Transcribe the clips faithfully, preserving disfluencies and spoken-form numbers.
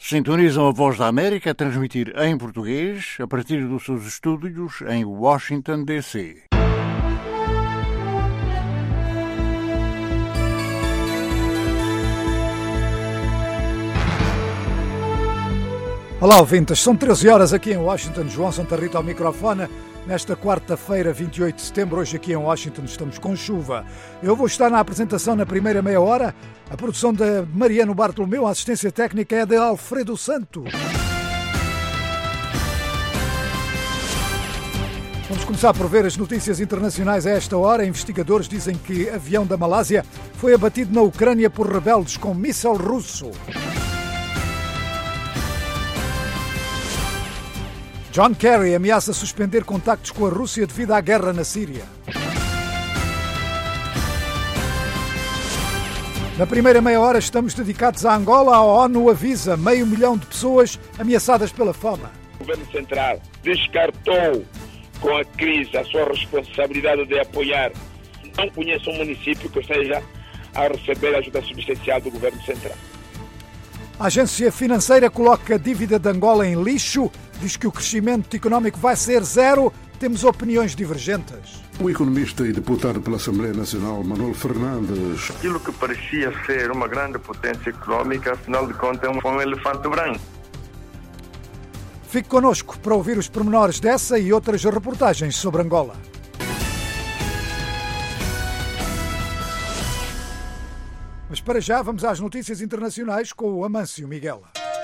Sintonizam a Voz da América a transmitir em português a partir dos seus estúdios em Washington, D C Olá, ouvintes. São treze horas aqui em Washington. João Santa Rita ao microfone. Nesta quarta-feira, vinte e oito de setembro, hoje aqui em Washington estamos com chuva. Eu vou estar na apresentação na primeira meia hora. A produção de Mariano Bartolomeu, a assistência técnica é de Alfredo Santos. Vamos começar por ver as notícias internacionais a esta hora. Investigadores dizem que avião da Malásia foi abatido na Ucrânia por rebeldes com míssil russo. John Kerry ameaça suspender contactos com a Rússia devido à guerra na Síria. Na primeira meia hora estamos dedicados a Angola. A ONU avisa meio milhão de pessoas ameaçadas pela fome. O Governo Central descartou com a crise a sua responsabilidade de apoiar. Não conheço um município que esteja a receber ajuda substancial do Governo Central. A agência financeira coloca a dívida de Angola em lixo, diz que o crescimento económico vai ser zero. Temos opiniões divergentes. O economista e deputado pela Assembleia Nacional, Manuel Fernandes. Aquilo que parecia ser uma grande potência económica, afinal de contas, é um elefante branco. Fique connosco para ouvir os pormenores dessa e outras reportagens sobre Angola. Mas para já vamos às notícias internacionais com o Amâncio Miguel.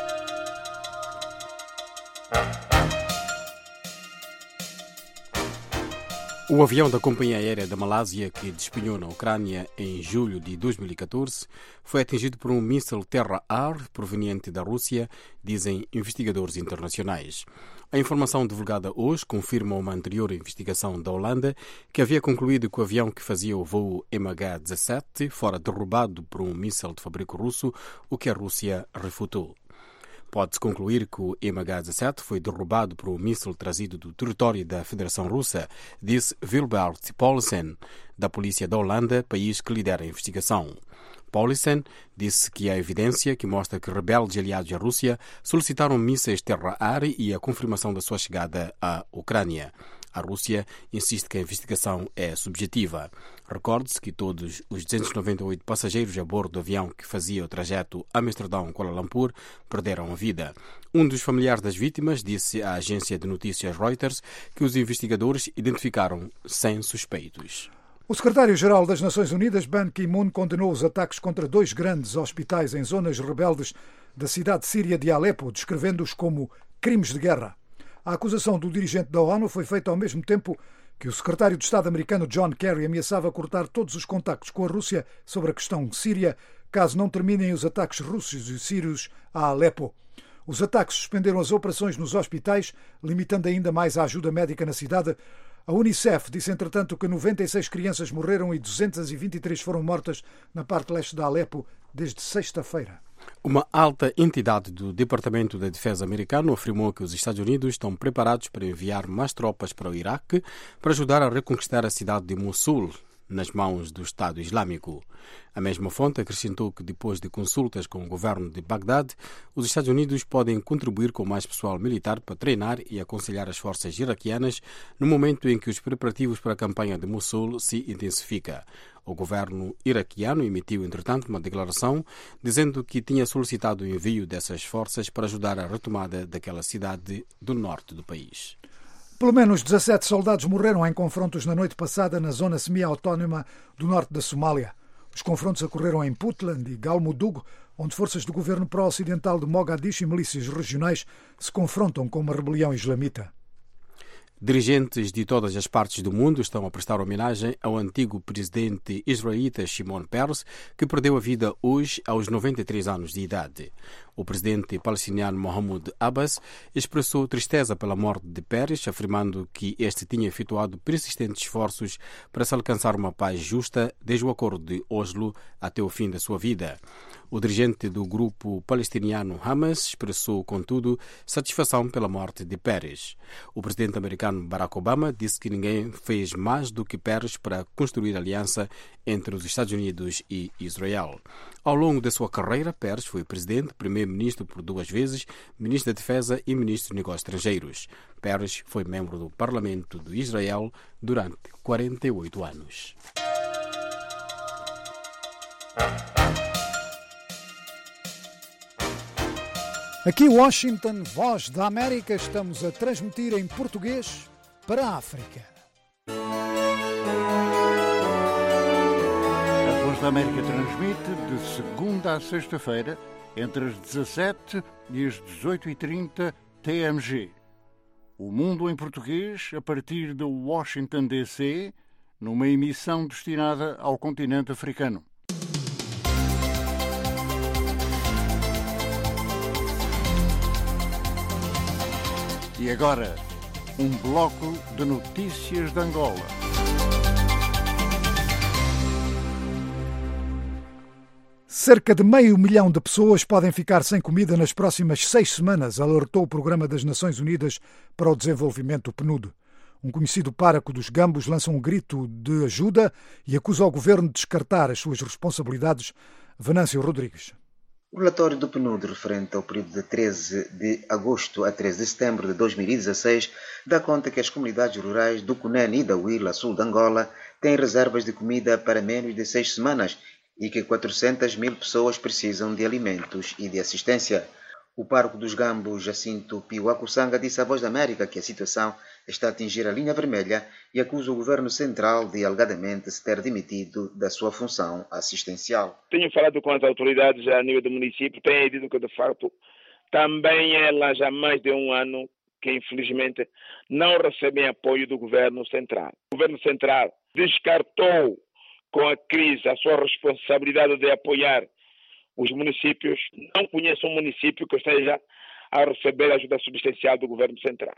O avião da companhia aérea da Malásia, que despenhou na Ucrânia em julho de dois mil e catorze, foi atingido por um míssil terra-ar proveniente da Rússia, dizem investigadores internacionais. A informação divulgada hoje confirma uma anterior investigação da Holanda, que havia concluído que o avião que fazia o voo M H dezassete fora derrubado por um míssil de fabrico russo, o que a Rússia refutou. Pode-se concluir que o M H dezassete foi derrubado por um míssil trazido do território da Federação Russa, disse Wilbert Paulsen, da polícia da Holanda, país que lidera a investigação. Paulsen disse que há evidência que mostra que rebeldes aliados à Rússia solicitaram mísseis terra-ar e a confirmação da sua chegada à Ucrânia. A Rússia insiste que a investigação é subjetiva. Recorde-se que todos os duzentos e noventa e oito passageiros a bordo do avião que fazia o trajeto Amsterdão-Kuala Lumpur perderam a vida. Um dos familiares das vítimas disse à agência de notícias Reuters que os investigadores identificaram cem suspeitos. O secretário-geral das Nações Unidas, Ban Ki-moon, condenou os ataques contra dois grandes hospitais em zonas rebeldes da cidade síria de Alepo, descrevendo-os como crimes de guerra. A acusação do dirigente da ONU foi feita ao mesmo tempo que o secretário de Estado americano John Kerry ameaçava cortar todos os contactos com a Rússia sobre a questão síria, caso não terminem os ataques russos e sírios a Alepo. Os ataques suspenderam as operações nos hospitais, limitando ainda mais a ajuda médica na cidade. A Unicef disse, entretanto, que noventa e seis crianças morreram e duzentas e vinte e três foram mortas na parte leste de Alepo desde sexta-feira. Uma alta entidade do Departamento da Defesa americano afirmou que os Estados Unidos estão preparados para enviar mais tropas para o Iraque para ajudar a reconquistar a cidade de Mossul nas mãos do Estado Islâmico. A mesma fonte acrescentou que depois de consultas com o governo de Bagdade, os Estados Unidos podem contribuir com mais pessoal militar para treinar e aconselhar as forças iraquianas no momento em que os preparativos para a campanha de Mossul se intensificam. O governo iraquiano emitiu, entretanto, uma declaração dizendo que tinha solicitado o envio dessas forças para ajudar a retomada daquela cidade do norte do país. Pelo menos dezassete soldados morreram em confrontos na noite passada na zona semi-autónoma do norte da Somália. Os confrontos ocorreram em Puntland e Galmudug, onde forças do governo pró-ocidental de Mogadishu e milícias regionais se confrontam com uma rebelião islamita. Dirigentes de todas as partes do mundo estão a prestar homenagem ao antigo presidente israelita Shimon Peres, que perdeu a vida hoje aos noventa e três anos de idade. O presidente palestiniano Mahmoud Abbas expressou tristeza pela morte de Peres, afirmando que este tinha efetuado persistentes esforços para se alcançar uma paz justa desde o acordo de Oslo até o fim da sua vida. O dirigente do grupo palestiniano Hamas expressou, contudo, satisfação pela morte de Peres. O presidente americano Barack Obama disse que ninguém fez mais do que Peres para construir aliança entre os Estados Unidos e Israel. Ao longo da sua carreira, Peres foi presidente, primeiro primeiro-ministro por duas vezes, ministro da Defesa e ministro de Negócios Estrangeiros. Peres foi membro do Parlamento de Israel durante quarenta e oito anos. Aqui Washington, Voz da América, estamos a transmitir em português para a África. A Voz da América transmite de segunda a sexta-feira, entre as dezassete e as dezoito e trinta T M G. O Mundo em Português, a partir de Washington, D C, numa emissão destinada ao continente africano. E agora, um bloco de notícias de Angola. Cerca de meio milhão de pessoas podem ficar sem comida nas próximas seis semanas, alertou o Programa das Nações Unidas para o Desenvolvimento, o P N U D. Um conhecido pároco dos Gambos lança um grito de ajuda e acusa o governo de descartar as suas responsabilidades. Venâncio Rodrigues. O relatório do P N U D referente ao período de treze de agosto a treze de setembro de dois mil e dezasseis dá conta que as comunidades rurais do Cunene e da Huila, sul de Angola, têm reservas de comida para menos de seis semanas e que quatrocentas mil pessoas precisam de alimentos e de assistência. O pároco dos Gambos, Jacinto Pio Acussanga, disse à Voz da América que a situação está a atingir a linha vermelha e acusa o governo central de, alegadamente, se ter demitido da sua função assistencial. Tenho falado com as autoridades a nível do município, têm dito que, de facto, também elas há mais de um ano que, infelizmente, não recebem apoio do governo central. O governo central descartou com a crise a sua responsabilidade de apoiar os municípios. Não conheço um município que esteja a receber ajuda subsistencial do governo central.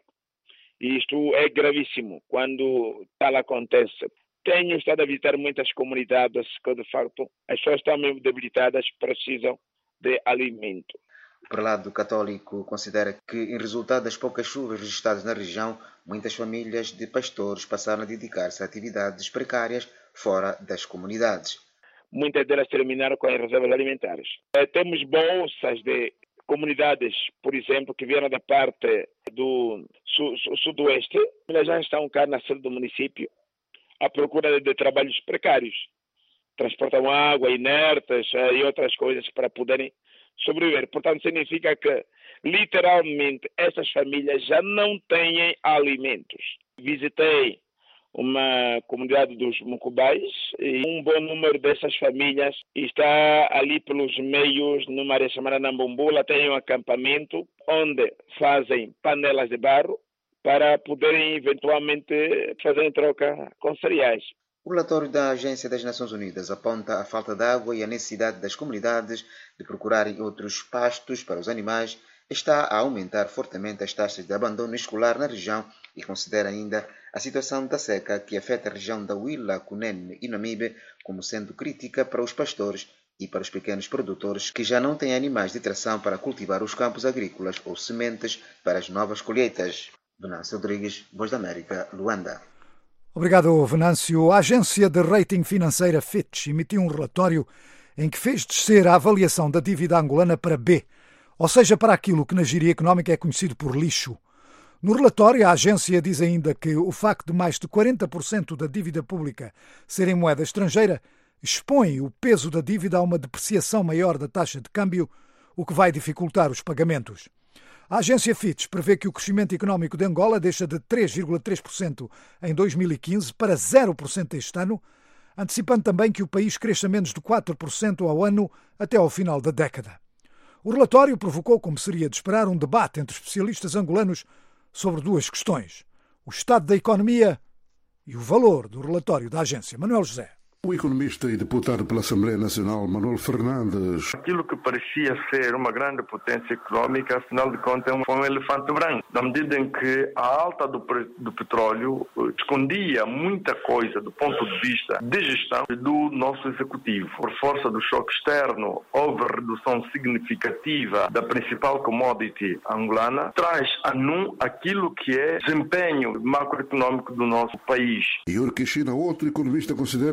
E isto é gravíssimo quando tal acontece. Tenho estado a visitar muitas comunidades que, de facto, as pessoas estão mesmo debilitadas, precisam de alimento. Por lado católico, considera que, em resultado das poucas chuvas registradas na região, muitas famílias de pastores passaram a dedicar-se a atividades precárias fora das comunidades. Muitas delas terminaram com as reservas alimentares. Eh, temos bolsas de comunidades, por exemplo, que vieram da parte do su- su- sudoeste. Elas já estão cá na sede do município à procura de, de trabalhos precários. Transportam água, inertes eh, e outras coisas para poderem sobreviver. Portanto, significa que, literalmente, essas famílias já não têm alimentos. Visitei uma comunidade dos Mucubais e um bom número dessas famílias está ali pelos meios, numa área chamada Nambumbula, tem um acampamento onde fazem panelas de barro para poderem eventualmente fazer em troca com cereais. O relatório da Agência das Nações Unidas aponta a falta de água e a necessidade das comunidades de procurarem outros pastos para os animais está a aumentar fortemente as taxas de abandono escolar na região e considera ainda a situação da seca que afeta a região da Huila, Cunene e Namibe como sendo crítica para os pastores e para os pequenos produtores que já não têm animais de tração para cultivar os campos agrícolas ou sementes para as novas colheitas. Venâncio Rodrigues, Voz da América, Luanda. Obrigado, Venâncio. A agência de rating financeira Fitch emitiu um relatório em que fez descer a avaliação da dívida angolana para B, ou seja, para aquilo que na gíria económica é conhecido por lixo. No relatório, a agência diz ainda que o facto de mais de quarenta por cento da dívida pública ser em moeda estrangeira expõe o peso da dívida a uma depreciação maior da taxa de câmbio, o que vai dificultar os pagamentos. A agência Fitch prevê que o crescimento económico de Angola deixa de três vírgula três por cento em dois mil e quinze para zero por cento este ano, antecipando também que o país cresça menos de quatro por cento ao ano até ao final da década. O relatório provocou, como seria de esperar, um debate entre especialistas angolanos sobre duas questões: o estado da economia e o valor do relatório da agência. Manuel José. O economista e deputado pela Assembleia Nacional, Manuel Fernandes. Aquilo que parecia ser uma grande potência económica, afinal de contas, foi um elefante branco. Na medida em que a alta do, do petróleo escondia muita coisa do ponto de vista de gestão do nosso executivo. Por força do choque externo, houve redução significativa da principal commodity angolana, traz a nu aquilo que é desempenho macroeconómico do nosso país. Yuri Kishina, outro economista, considera que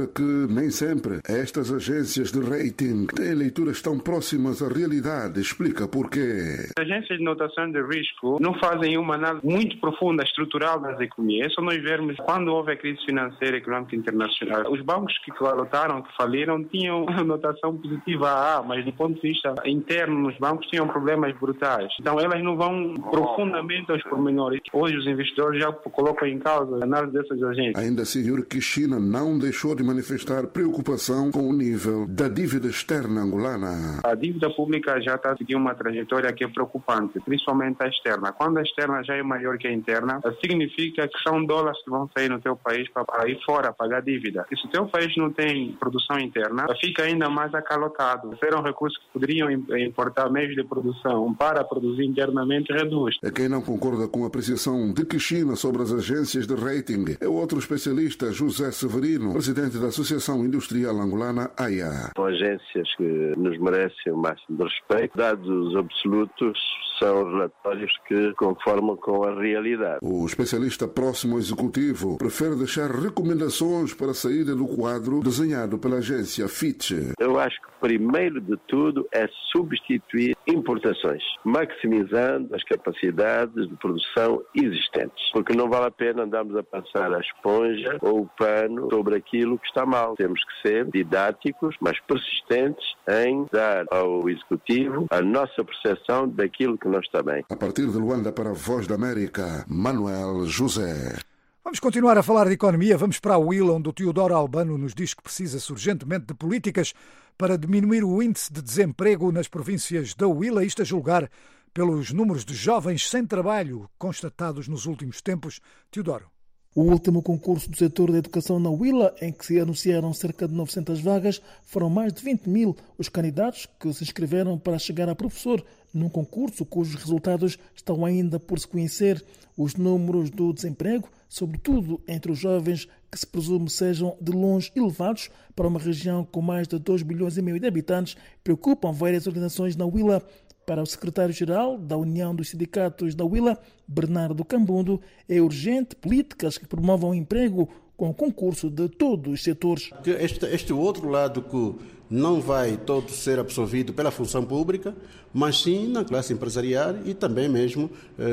nem sempre estas agências de rating têm leituras tão próximas à realidade. Explica porquê. As agências de notação de risco não fazem uma análise muito profunda, estrutural das economias. É só nós vermos quando houve a crise financeira e econômica internacional. Os bancos que calotaram, que faliram, tinham notação positiva a A, mas do ponto de vista interno nos bancos tinham problemas brutais. Então elas não vão profundamente aos pormenores. Hoje os investidores já colocam em causa a análise dessas agências. Ainda assim, Yuri Kishina não deixou de manifestar preocupação com o nível da dívida externa angolana. A dívida pública já está seguindo uma trajetória que é preocupante, principalmente a externa. Quando a externa já é maior que a interna, significa que são dólares que vão sair no teu país para ir fora pagar dívida. E se o teu país não tem produção interna, fica ainda mais acalotado. Serão recursos que poderiam importar meios de produção para produzir internamente, reduz. Quem não concorda com a apreciação de Kishina sobre as agências de rating é o outro especialista, José Severino, presidente da Associação Industrial Angolana, A I A. São agências que nos merecem o máximo de respeito. Dados absolutos são relatórios que conformam com a realidade. O especialista próximo ao executivo prefere deixar recomendações para a saída do quadro desenhado pela agência Fitch. Eu acho que primeiro de tudo é substituir importações, maximizando as capacidades de produção existentes. Porque não vale a pena andarmos a passar a esponja ou o pano sobre aquilo que está mal. Temos que ser didáticos, mas persistentes em dar ao executivo a nossa percepção daquilo que não está bem. A partir de Luanda para a Voz da América, Manuel José. Vamos continuar a falar de economia. Vamos para a Huila, onde o Teodoro Albano nos diz que precisa-se urgentemente de políticas para diminuir o índice de desemprego nas províncias da Huila, isto a julgar pelos números de jovens sem trabalho constatados nos últimos tempos. Teodoro. O último concurso do setor da educação na Huila, em que se anunciaram cerca de novecentas vagas, foram mais de vinte mil os candidatos que se inscreveram para chegar a professor num concurso cujos resultados estão ainda por se conhecer. Os números do desemprego, sobretudo entre os jovens, que se presume sejam de longe elevados para uma região com mais de dois bilhões e meio de habitantes, preocupam várias organizações na Huila. Para o secretário-geral da União dos Sindicatos da Huila, Bernardo Cambundo, é urgente políticas que promovam o emprego com o concurso de todos os setores. Este, este outro lado que não vai todo ser absorvido pela função pública, mas sim na classe empresarial e também mesmo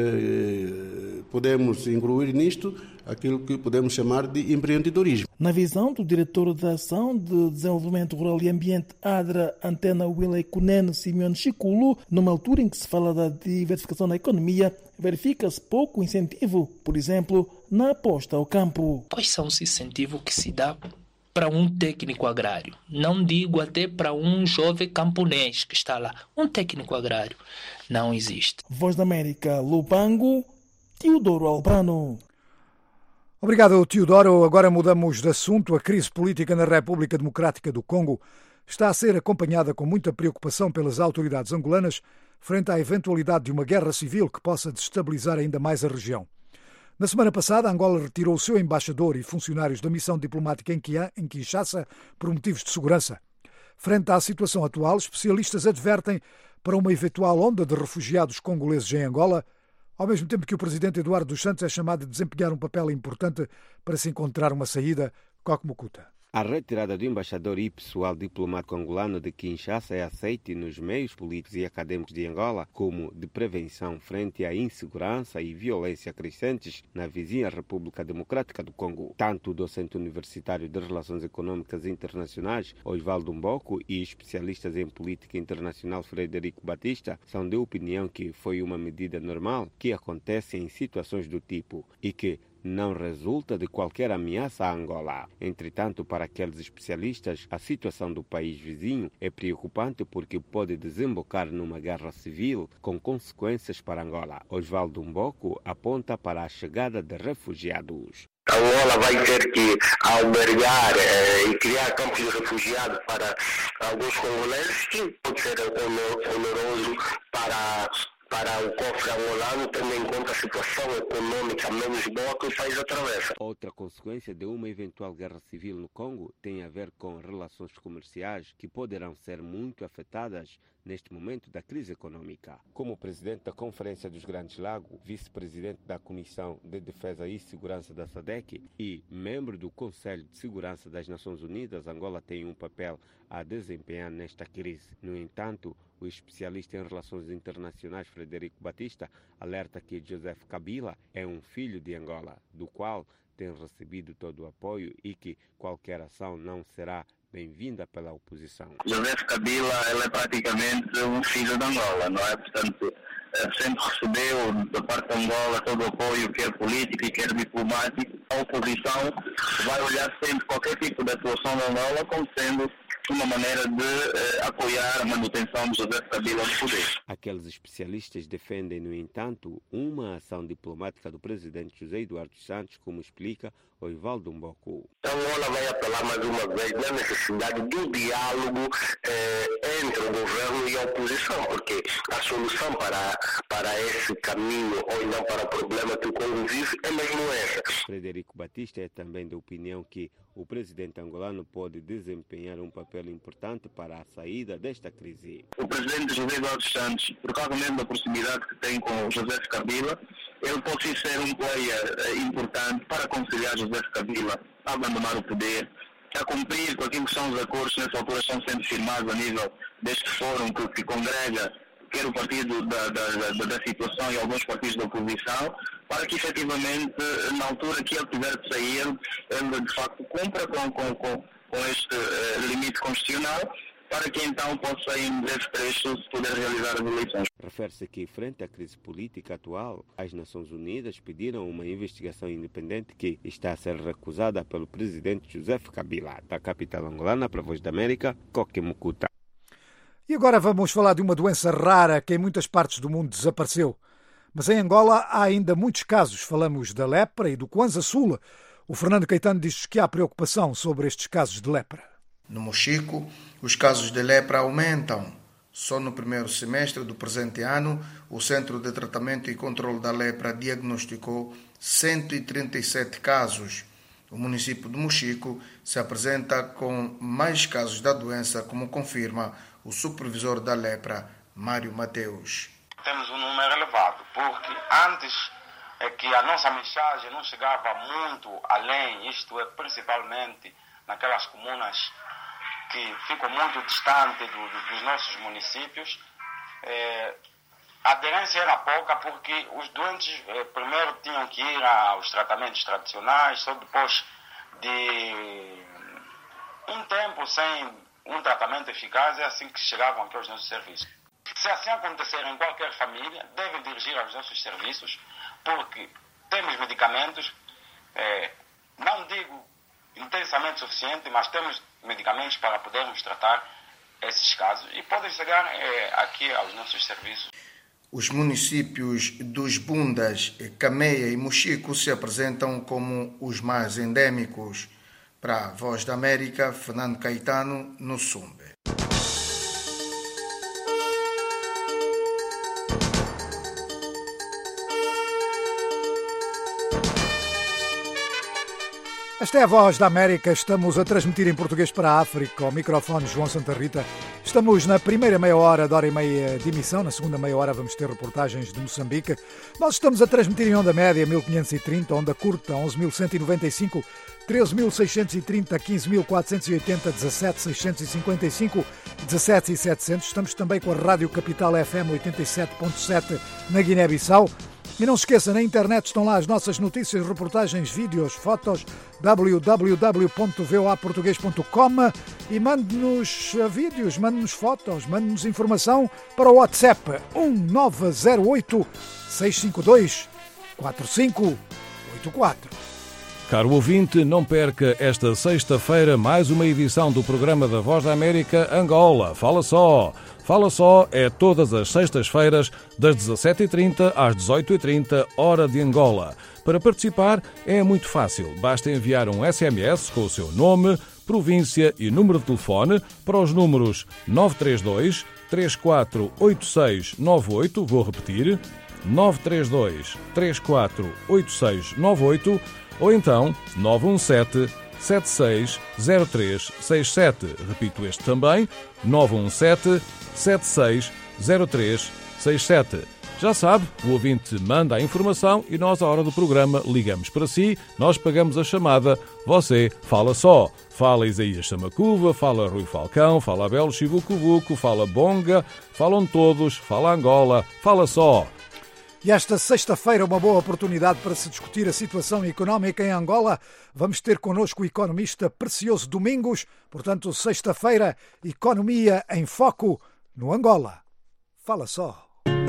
eh, podemos incluir nisto aquilo que podemos chamar de empreendedorismo. Na visão do diretor da Ação de Desenvolvimento Rural e Ambiente ADRA Antena Huila e Cunene, Simeone Chiculo, numa altura em que se fala da diversificação na economia, verifica-se pouco incentivo, por exemplo, na aposta ao campo. Quais são os incentivos que se dá para um técnico agrário? Não digo até para um jovem camponês que está lá. Um técnico agrário não existe. Voz da América, Lubango, Teodoro Albano. Obrigado, Teodoro. Agora mudamos de assunto. A crise política na República Democrática do Congo está a ser acompanhada com muita preocupação pelas autoridades angolanas frente à eventualidade de uma guerra civil que possa desestabilizar ainda mais a região. Na semana passada, Angola retirou o seu embaixador e funcionários da missão diplomática em Kinshasa por motivos de segurança. Frente à situação atual, especialistas advertem para uma eventual onda de refugiados congoleses em Angola, ao mesmo tempo que o presidente Eduardo dos Santos é chamado de desempenhar um papel importante para se encontrar uma saída. Coque-Mucuta. A retirada do embaixador e pessoal diplomático angolano de Kinshasa é aceita nos meios políticos e acadêmicos de Angola como de prevenção frente à insegurança e violência crescentes na vizinha República Democrática do Congo. Tanto o docente universitário de Relações Econômicas Internacionais, Osvaldo Mboko, e especialistas em política internacional, Frederico Batista, são de opinião que foi uma medida normal que acontece em situações do tipo e que não resulta de qualquer ameaça a Angola. Entretanto, para aqueles especialistas, a situação do país vizinho é preocupante porque pode desembocar numa guerra civil com consequências para Angola. Osvaldo Mboko aponta para a chegada de refugiados. Angola vai ter que albergar eh, e criar campos de refugiados para alguns congoleses, que pode ser onoroso para para para o cofre angolano, tendo em conta a situação econômica menos boa que o país atravessa. Outra consequência de uma eventual guerra civil no Congo tem a ver com relações comerciais que poderão ser muito afetadas neste momento da crise econômica. Como presidente da Conferência dos Grandes Lagos, vice-presidente da Comissão de Defesa e Segurança da SADC e membro do Conselho de Segurança das Nações Unidas, Angola tem um papel a desempenhar nesta crise. No entanto, o especialista em relações internacionais Frederico Batista alerta que Joseph Kabila é um filho de Angola, do qual tem recebido todo o apoio e que qualquer ação não será bem-vinda pela oposição. Joseph Kabila ele é praticamente um filho de Angola, não é? Portanto, sempre recebeu da parte de Angola todo o apoio, quer político e quer diplomático. A oposição vai olhar sempre qualquer tipo de atuação de Angola como sendo uma maneira de eh, apoiar a manutenção de José Kabila no poder. Aqueles especialistas defendem, no entanto, uma ação diplomática do presidente José Eduardo Santos, como explica o Ivaldo Mboku. Angola vai apelar mais uma vez na necessidade do diálogo eh, entre o governo e a oposição, porque a solução para, para esse caminho, ou não para o problema que o Congo vive, é mesmo essa. Frederico Batista é também da opinião que o presidente angolano pode desempenhar um papel importante para a saída desta crise. O presidente José Eduardo Santos, por causa mesmo da proximidade que tem com José Kabila, ele pode ser um player importante para aconselhar José Kabila a abandonar o poder, a cumprir com aquilo que são os acordos que nessa altura estão sendo firmados a nível deste fórum que, que congrega quer o partido da, da, da, da situação e alguns partidos da oposição, para que efetivamente, na altura que ele tiver de sair, ele de facto cumpra com, com, com, com este uh, limite constitucional, para que então possa, em breve trecho, poder realizar as eleições. Refere-se que, frente à crise política atual, as Nações Unidas pediram uma investigação independente que está a ser recusada pelo presidente José Kabila. Da capital angolana, para a Voz da América, Coque Mucuta. E agora vamos falar de uma doença rara que em muitas partes do mundo desapareceu. Mas em Angola há ainda muitos casos. Falamos da lepra e do Kwanza Sul. O Fernando Caetano diz que há preocupação sobre estes casos de lepra. No Mochico, os casos de lepra aumentam. Só no primeiro semestre do presente ano, o Centro de Tratamento e Controle da Lepra diagnosticou cento e trinta e sete casos. O município de Mochico se apresenta com mais casos da doença, como confirma o supervisor da lepra, Mário Mateus. Temos um número elevado, porque antes é que a nossa mensagem não chegava muito além, isto é, principalmente naquelas comunas que ficam muito distantes do, do, dos nossos municípios. É, a aderência era pouca, porque os doentes é, primeiro tinham que ir aos tratamentos tradicionais, só depois de um tempo sem um tratamento eficaz, é assim que chegavam aqui aos nossos serviços. Se assim acontecer em qualquer família, devem dirigir aos nossos serviços, porque temos medicamentos, é, não digo intensamente suficiente, mas temos medicamentos para podermos tratar esses casos e podem chegar é, aqui aos nossos serviços. Os municípios dos Bundas, Cameia e Mochico se apresentam como os mais endêmicos. Para a Voz da América, Fernando Caetano, no Sumbe. Esta é a Voz da América. Estamos a transmitir em português para a África. Ao microfone João Santa Rita. Estamos na primeira meia hora da hora e meia de emissão. Na segunda meia hora vamos ter reportagens de Moçambique. Nós estamos a transmitir em onda média mil quinhentos e trinta, onda curta onze mil cento e noventa e cinco, treze mil seiscentos e trinta, quinze mil quatrocentos e oitenta, dezassete mil seiscentos e cinquenta e cinco, dezassete mil setecentos. Estamos também com a Rádio Capital F M oitenta e sete ponto sete na Guiné-Bissau. E não se esqueça, na internet estão lá as nossas notícias, reportagens, vídeos, fotos, w w w ponto v o a português ponto com, e mande-nos vídeos, mande-nos fotos, mande-nos informação para o WhatsApp um nove zero oito, seis cinco dois, quatro cinco oito quatro. Caro ouvinte, não perca esta sexta-feira mais uma edição do programa da Voz da América Angola. Fala só! Fala só é todas as sextas-feiras, das dezassete e trinta às dezoito e trinta, hora de Angola. Para participar é muito fácil. Basta enviar um S M S com o seu nome, província e número de telefone para os números nove três dois, três quatro oito seis nove oito, vou repetir, nove três dois, três quatro oito seis nove oito, ou então nove um sete, sete seis zero três seis sete. Repito este também, nove um sete, sete seis zero três seis sete. Já sabe, o ouvinte manda a informação e nós, à hora do programa, ligamos para si, nós pagamos a chamada, você fala só. Fala Isaías Samacuva, fala Rui Falcão, fala Abel Chivucuvuco, fala Bonga, falam todos, fala Angola, fala só. E esta sexta-feira, uma boa oportunidade para se discutir a situação económica em Angola. Vamos ter connosco o economista Precioso Domingos. Portanto, sexta-feira, Economia em Foco no Angola. Fala só.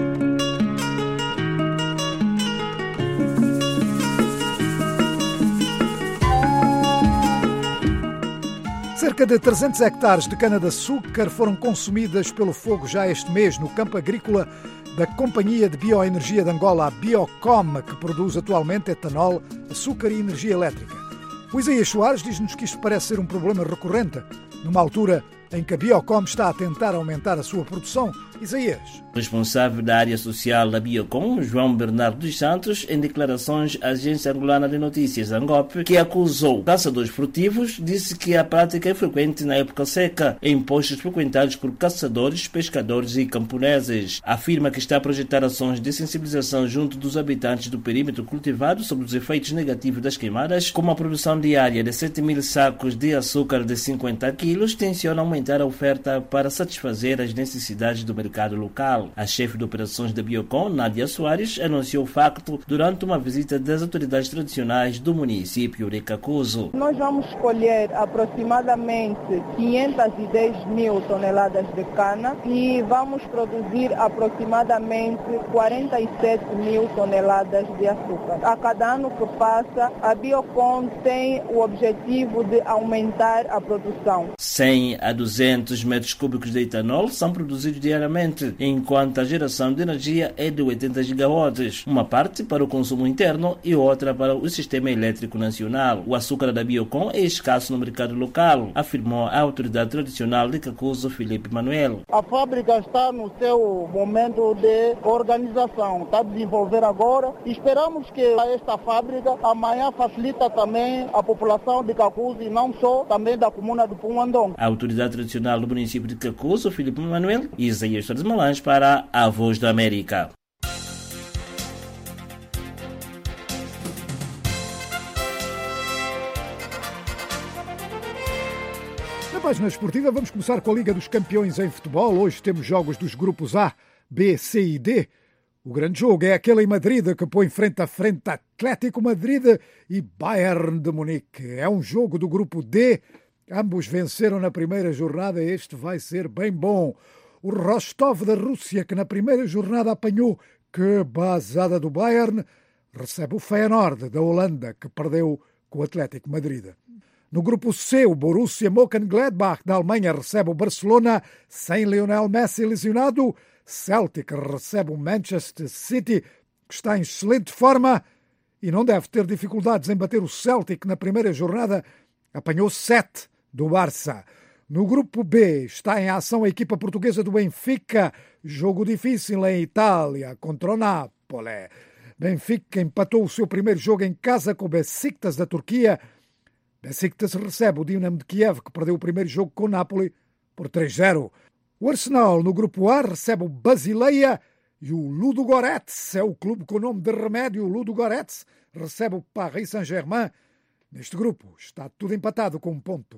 Cerca de trezentos hectares de cana-de-açúcar foram consumidas pelo fogo já este mês no campo agrícola da Companhia de Bioenergia de Angola, a Biocom, que produz atualmente etanol, açúcar e energia elétrica. O Isaías Soares diz-nos que isto parece ser um problema recorrente, numa altura em que a Biocom está a tentar aumentar a sua produção. Isaías. Responsável da área social da Biocom, João Bernardo dos Santos, em declarações à Agência Angolana de Notícias, ANGOP, que acusou caçadores furtivos, disse que a prática é frequente na época seca, em postos frequentados por caçadores, pescadores e camponeses. Afirma que está a projetar ações de sensibilização junto dos habitantes do perímetro cultivado sobre os efeitos negativos das queimadas, como a produção diária de sete mil sacos de açúcar de cinquenta quilos, tenciona aumentar a oferta para satisfazer as necessidades do mercado local. A chefe de operações da Biocom, Nádia Soares, anunciou o facto durante uma visita das autoridades tradicionais do município de Cacuzo. Nós vamos colher aproximadamente quinhentas e dez mil toneladas de cana e vamos produzir aproximadamente quarenta e sete mil toneladas de açúcar. A cada ano que passa, a Biocom tem o objetivo de aumentar a produção. cem a duzentos metros cúbicos de etanol são produzidos diariamente, enquanto a geração de energia é de oitenta gigawatts, uma parte para o consumo interno e outra para o sistema elétrico nacional. O açúcar da Biocom é escasso no mercado local, afirmou a autoridade tradicional de Cacuzo, Filipe Manuel. A fábrica está no seu momento de organização, está a desenvolver agora. Esperamos que esta fábrica amanhã facilita também a população de Cacuzo e não só, também da comuna do Pumandong. A autoridade tradicional do município de Cacuzo, Filipe Manuel, e Isaías Soares Malães para a Voz da América. Na página esportiva vamos começar com a Liga dos Campeões em futebol. Hoje temos jogos dos grupos A, B, C e D. O grande jogo é aquele em Madrid que põe frente a frente Atlético Madrid e Bayern de Munique. É um jogo do grupo D. Ambos venceram na primeira jornada. Este vai ser bem bom. O Rostov da Rússia, que na primeira jornada apanhou que basada do Bayern, recebe o Feyenoord da Holanda, que perdeu com o Atlético Madrid. No grupo C, o Borussia Mönchengladbach da Alemanha recebe o Barcelona sem Lionel Messi lesionado. Celtic recebe o Manchester City, que está em excelente forma e não deve ter dificuldades em bater o Celtic na primeira jornada. Apanhou sete do Barça. No grupo B está em ação a equipa portuguesa do Benfica. Jogo difícil em Itália contra o Napoli. Benfica empatou o seu primeiro jogo em casa com o Besiktas da Turquia. Besiktas recebe o Dinamo de Kiev, que perdeu o primeiro jogo com o Napoli por três a zero. O Arsenal, no grupo A, recebe o Basileia e o Ludogorets, é o clube com o nome de remédio. O Ludogorets recebe o Paris Saint-Germain. Neste grupo está tudo empatado com um ponto.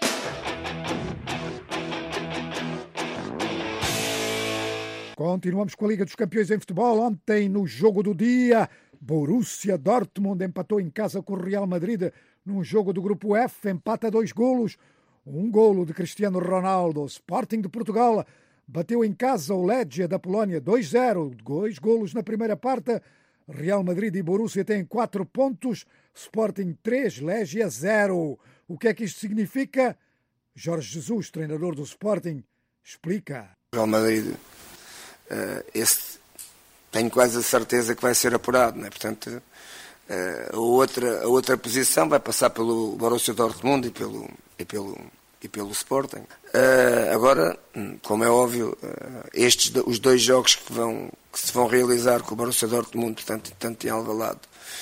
Continuamos com a Liga dos Campeões em futebol. Ontem, no jogo do dia, Borussia Dortmund empatou em casa com o Real Madrid num jogo do grupo F, empata dois golos. Um golo de Cristiano Ronaldo. O Sporting de Portugal bateu em casa o Legia da Polónia dois a zero. Dois golos na primeira parte. Real Madrid e Borussia têm quatro pontos. Sporting três, Legia zero. O que é que isto significa? Jorge Jesus, treinador do Sporting, explica. Real Madrid, uh, esse, tenho quase a certeza que vai ser apurado, né? Portanto, uh, a, outra, a outra posição vai passar pelo Borussia Dortmund e pelo e pelo, e pelo Sporting. Uh, agora, como é óbvio, uh, estes os dois jogos que, vão, que se vão realizar com o Borussia Dortmund, portanto, tanto em Alvalade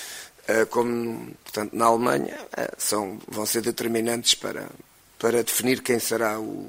uh, como portanto, na Alemanha, uh, são, vão ser determinantes para, para definir quem será o,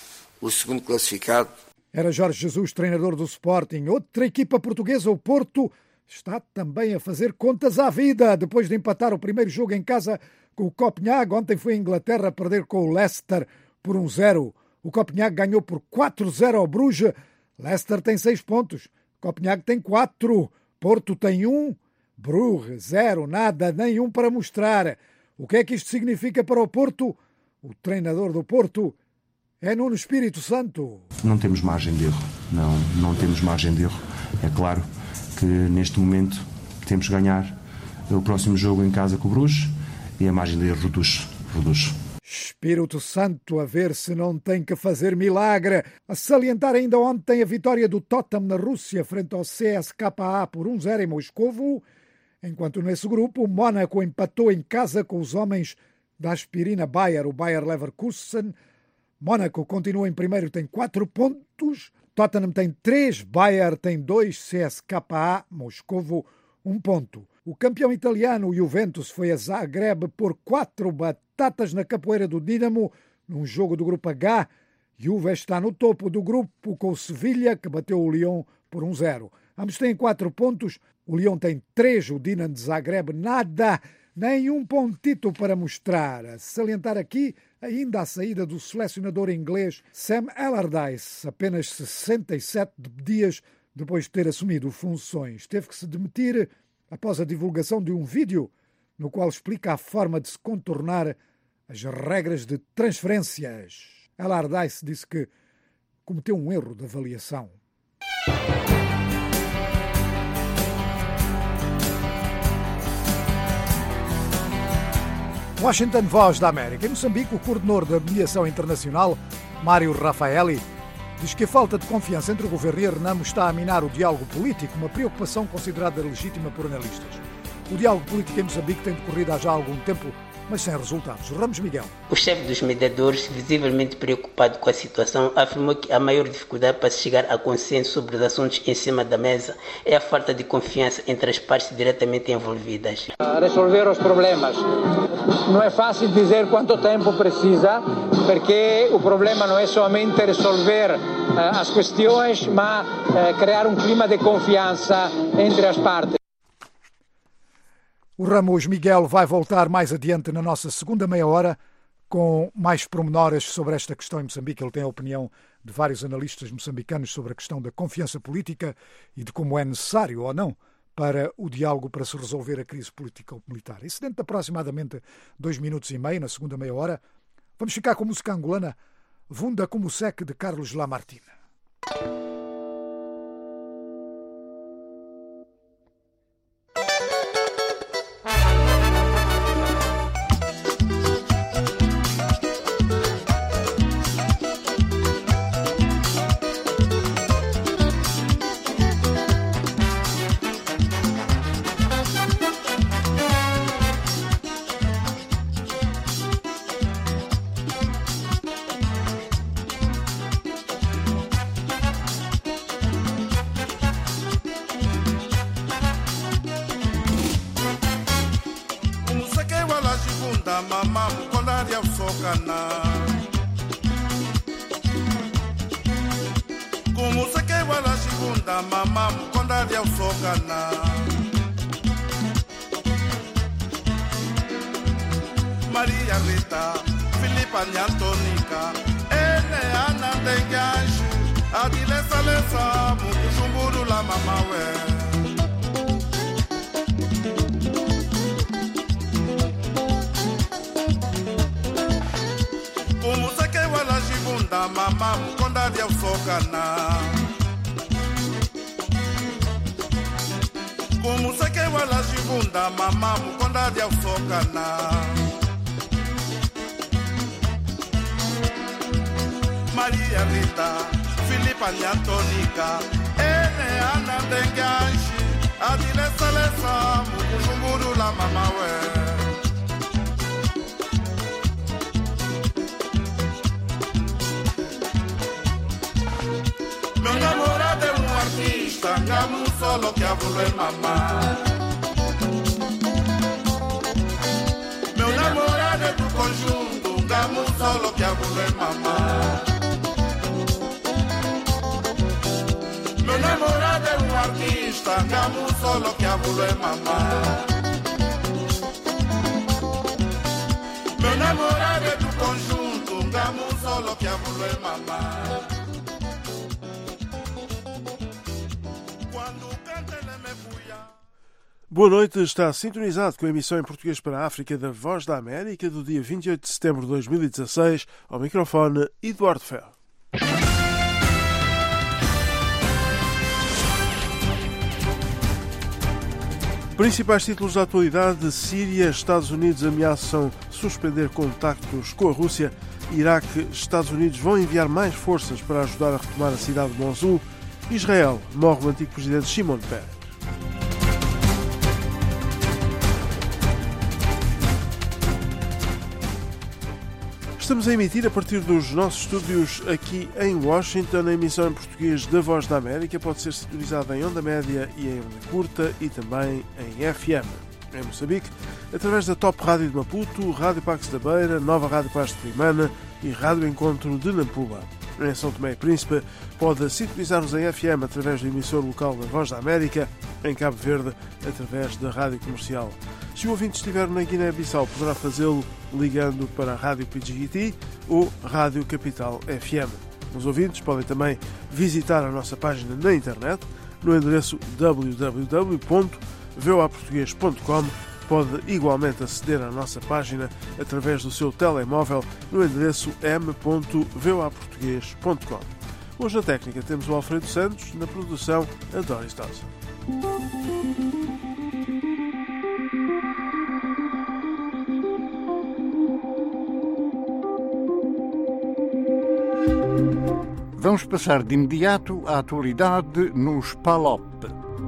o segundo classificado. Era Jorge Jesus, treinador do Sporting. Outra equipa portuguesa, o Porto, está também a fazer contas à vida. Depois de empatar o primeiro jogo em casa com o Copenhague, ontem foi a Inglaterra a perder com o Leicester por um zero. O Copenhague ganhou por quatro zero ao Bruges. Leicester tem seis pontos. Copenhague tem quatro. Porto tem um. Bruges, zero. Nada, nenhum para mostrar. O que é que isto significa para o Porto? O treinador do Porto é Nuno Espírito Santo. Não temos margem de erro. Não, não temos margem de erro. É claro que neste momento temos que ganhar o próximo jogo em casa com o Bruges e a margem de erro reduz. reduz. Espírito Santo a ver se não tem que fazer milagre. A salientar ainda ontem a vitória do Tottenham na Rússia frente ao C S K A por um zero em Moscovo, enquanto nesse grupo o Mónaco empatou em casa com os homens da aspirina Bayer, o Bayer Leverkusen. Mónaco continua em primeiro, tem quatro pontos. Tottenham tem três, Bayer tem dois, C S K A, Moscovo, um ponto. O campeão italiano, o Juventus, foi a Zagreb por quatro batatas na capoeira do Dinamo, num jogo do grupo H. Juve está no topo do grupo com o Sevilha, que bateu o Lyon por um zero. Ambos têm quatro pontos, o Lyon tem três, o Dinamo de Zagreb nada, nenhum pontito para mostrar. A salientar aqui ainda a saída do selecionador inglês Sam Allardyce, apenas sessenta e sete dias depois de ter assumido funções. Teve que se demitir após a divulgação de um vídeo no qual explica a forma de se contornar as regras de transferências. Allardyce disse que cometeu um erro de avaliação. Washington, Voz da América. Em Moçambique, o coordenador da mediação internacional, Mário Rafaeli, diz que a falta de confiança entre o governo e a Renamo está a minar o diálogo político, uma preocupação considerada legítima por analistas. O diálogo político em Moçambique tem decorrido há já algum tempo, mas sem resultados. Ramos Miguel. O chefe dos mediadores, visivelmente preocupado com a situação, afirmou que a maior dificuldade para se chegar a consenso sobre os assuntos em cima da mesa é a falta de confiança entre as partes diretamente envolvidas. A resolver os problemas. Não é fácil dizer quanto tempo precisa, porque o problema não é somente resolver uh, as questões, mas uh, criar um clima de confiança entre as partes. O Ramos Miguel vai voltar mais adiante na nossa segunda meia hora com mais pormenores sobre esta questão em Moçambique. Ele tem a opinião de vários analistas moçambicanos sobre a questão da confiança política e de como é necessário ou não para o diálogo para se resolver a crise político-militar. Isso dentro de aproximadamente dois minutos e meio, na segunda meia hora. Vamos ficar com a música angolana Vunda como Seque, de Carlos Lamartine. Maria Rita, Filipa Nyantonica, Ene Ana Tenganju, Adilesa Lesa, Mukujumburu la Mamawe. Kumuseke wala jibunda mama mkonda dia usokana. Kumuseke wala jibunda mama mkonda dia usokana. Maria Rita, Filipa Nyantonica, Ene Ana Tenganji, Adilesa Lesa, Mukujumburu la Mamawe. solo que abulo é mamá. Meu namorado é do conjunto, gamo solo que abulo é mamá. Meu namorado é um artista, gamo solo que abulo é mamá. Meu namorado é do conjunto, gamo solo que abulo é mamá. Boa noite, está sintonizado com a emissão em português para a África da Voz da América do dia vinte e oito de setembro de dois mil e dezasseis, ao microfone Eduardo Ferro. Principais títulos da atualidade: Síria, Estados Unidos ameaçam suspender contactos com a Rússia, Iraque, Estados Unidos vão enviar mais forças para ajudar a retomar a cidade de Mosul, Israel, morre o antigo presidente Shimon Peres. Estamos a emitir a partir dos nossos estúdios aqui em Washington. A emissão em português da Voz da América pode ser sintonizada em onda média e em onda curta e também em F M. Em Moçambique, através da Top Rádio de Maputo, Rádio Pax da Beira, Nova Rádio Paz de Climana e Rádio Encontro de Nampula. Em São Tomé e Príncipe, pode sintonizar-nos em F M através do emissor local da Voz da América, em Cabo Verde, através da Rádio Comercial. Se o ouvinte estiver na Guiné-Bissau, poderá fazê-lo ligando para a Rádio P G T ou Rádio Capital F M. Os ouvintes podem também visitar a nossa página na internet, no endereço w w w ponto v o a português ponto com. Pode igualmente aceder à nossa página através do seu telemóvel no endereço m ponto v o a português ponto com. Hoje na técnica temos o Alfredo Santos, na produção António Stosa. Vamos passar de imediato à atualidade nos P A L O P.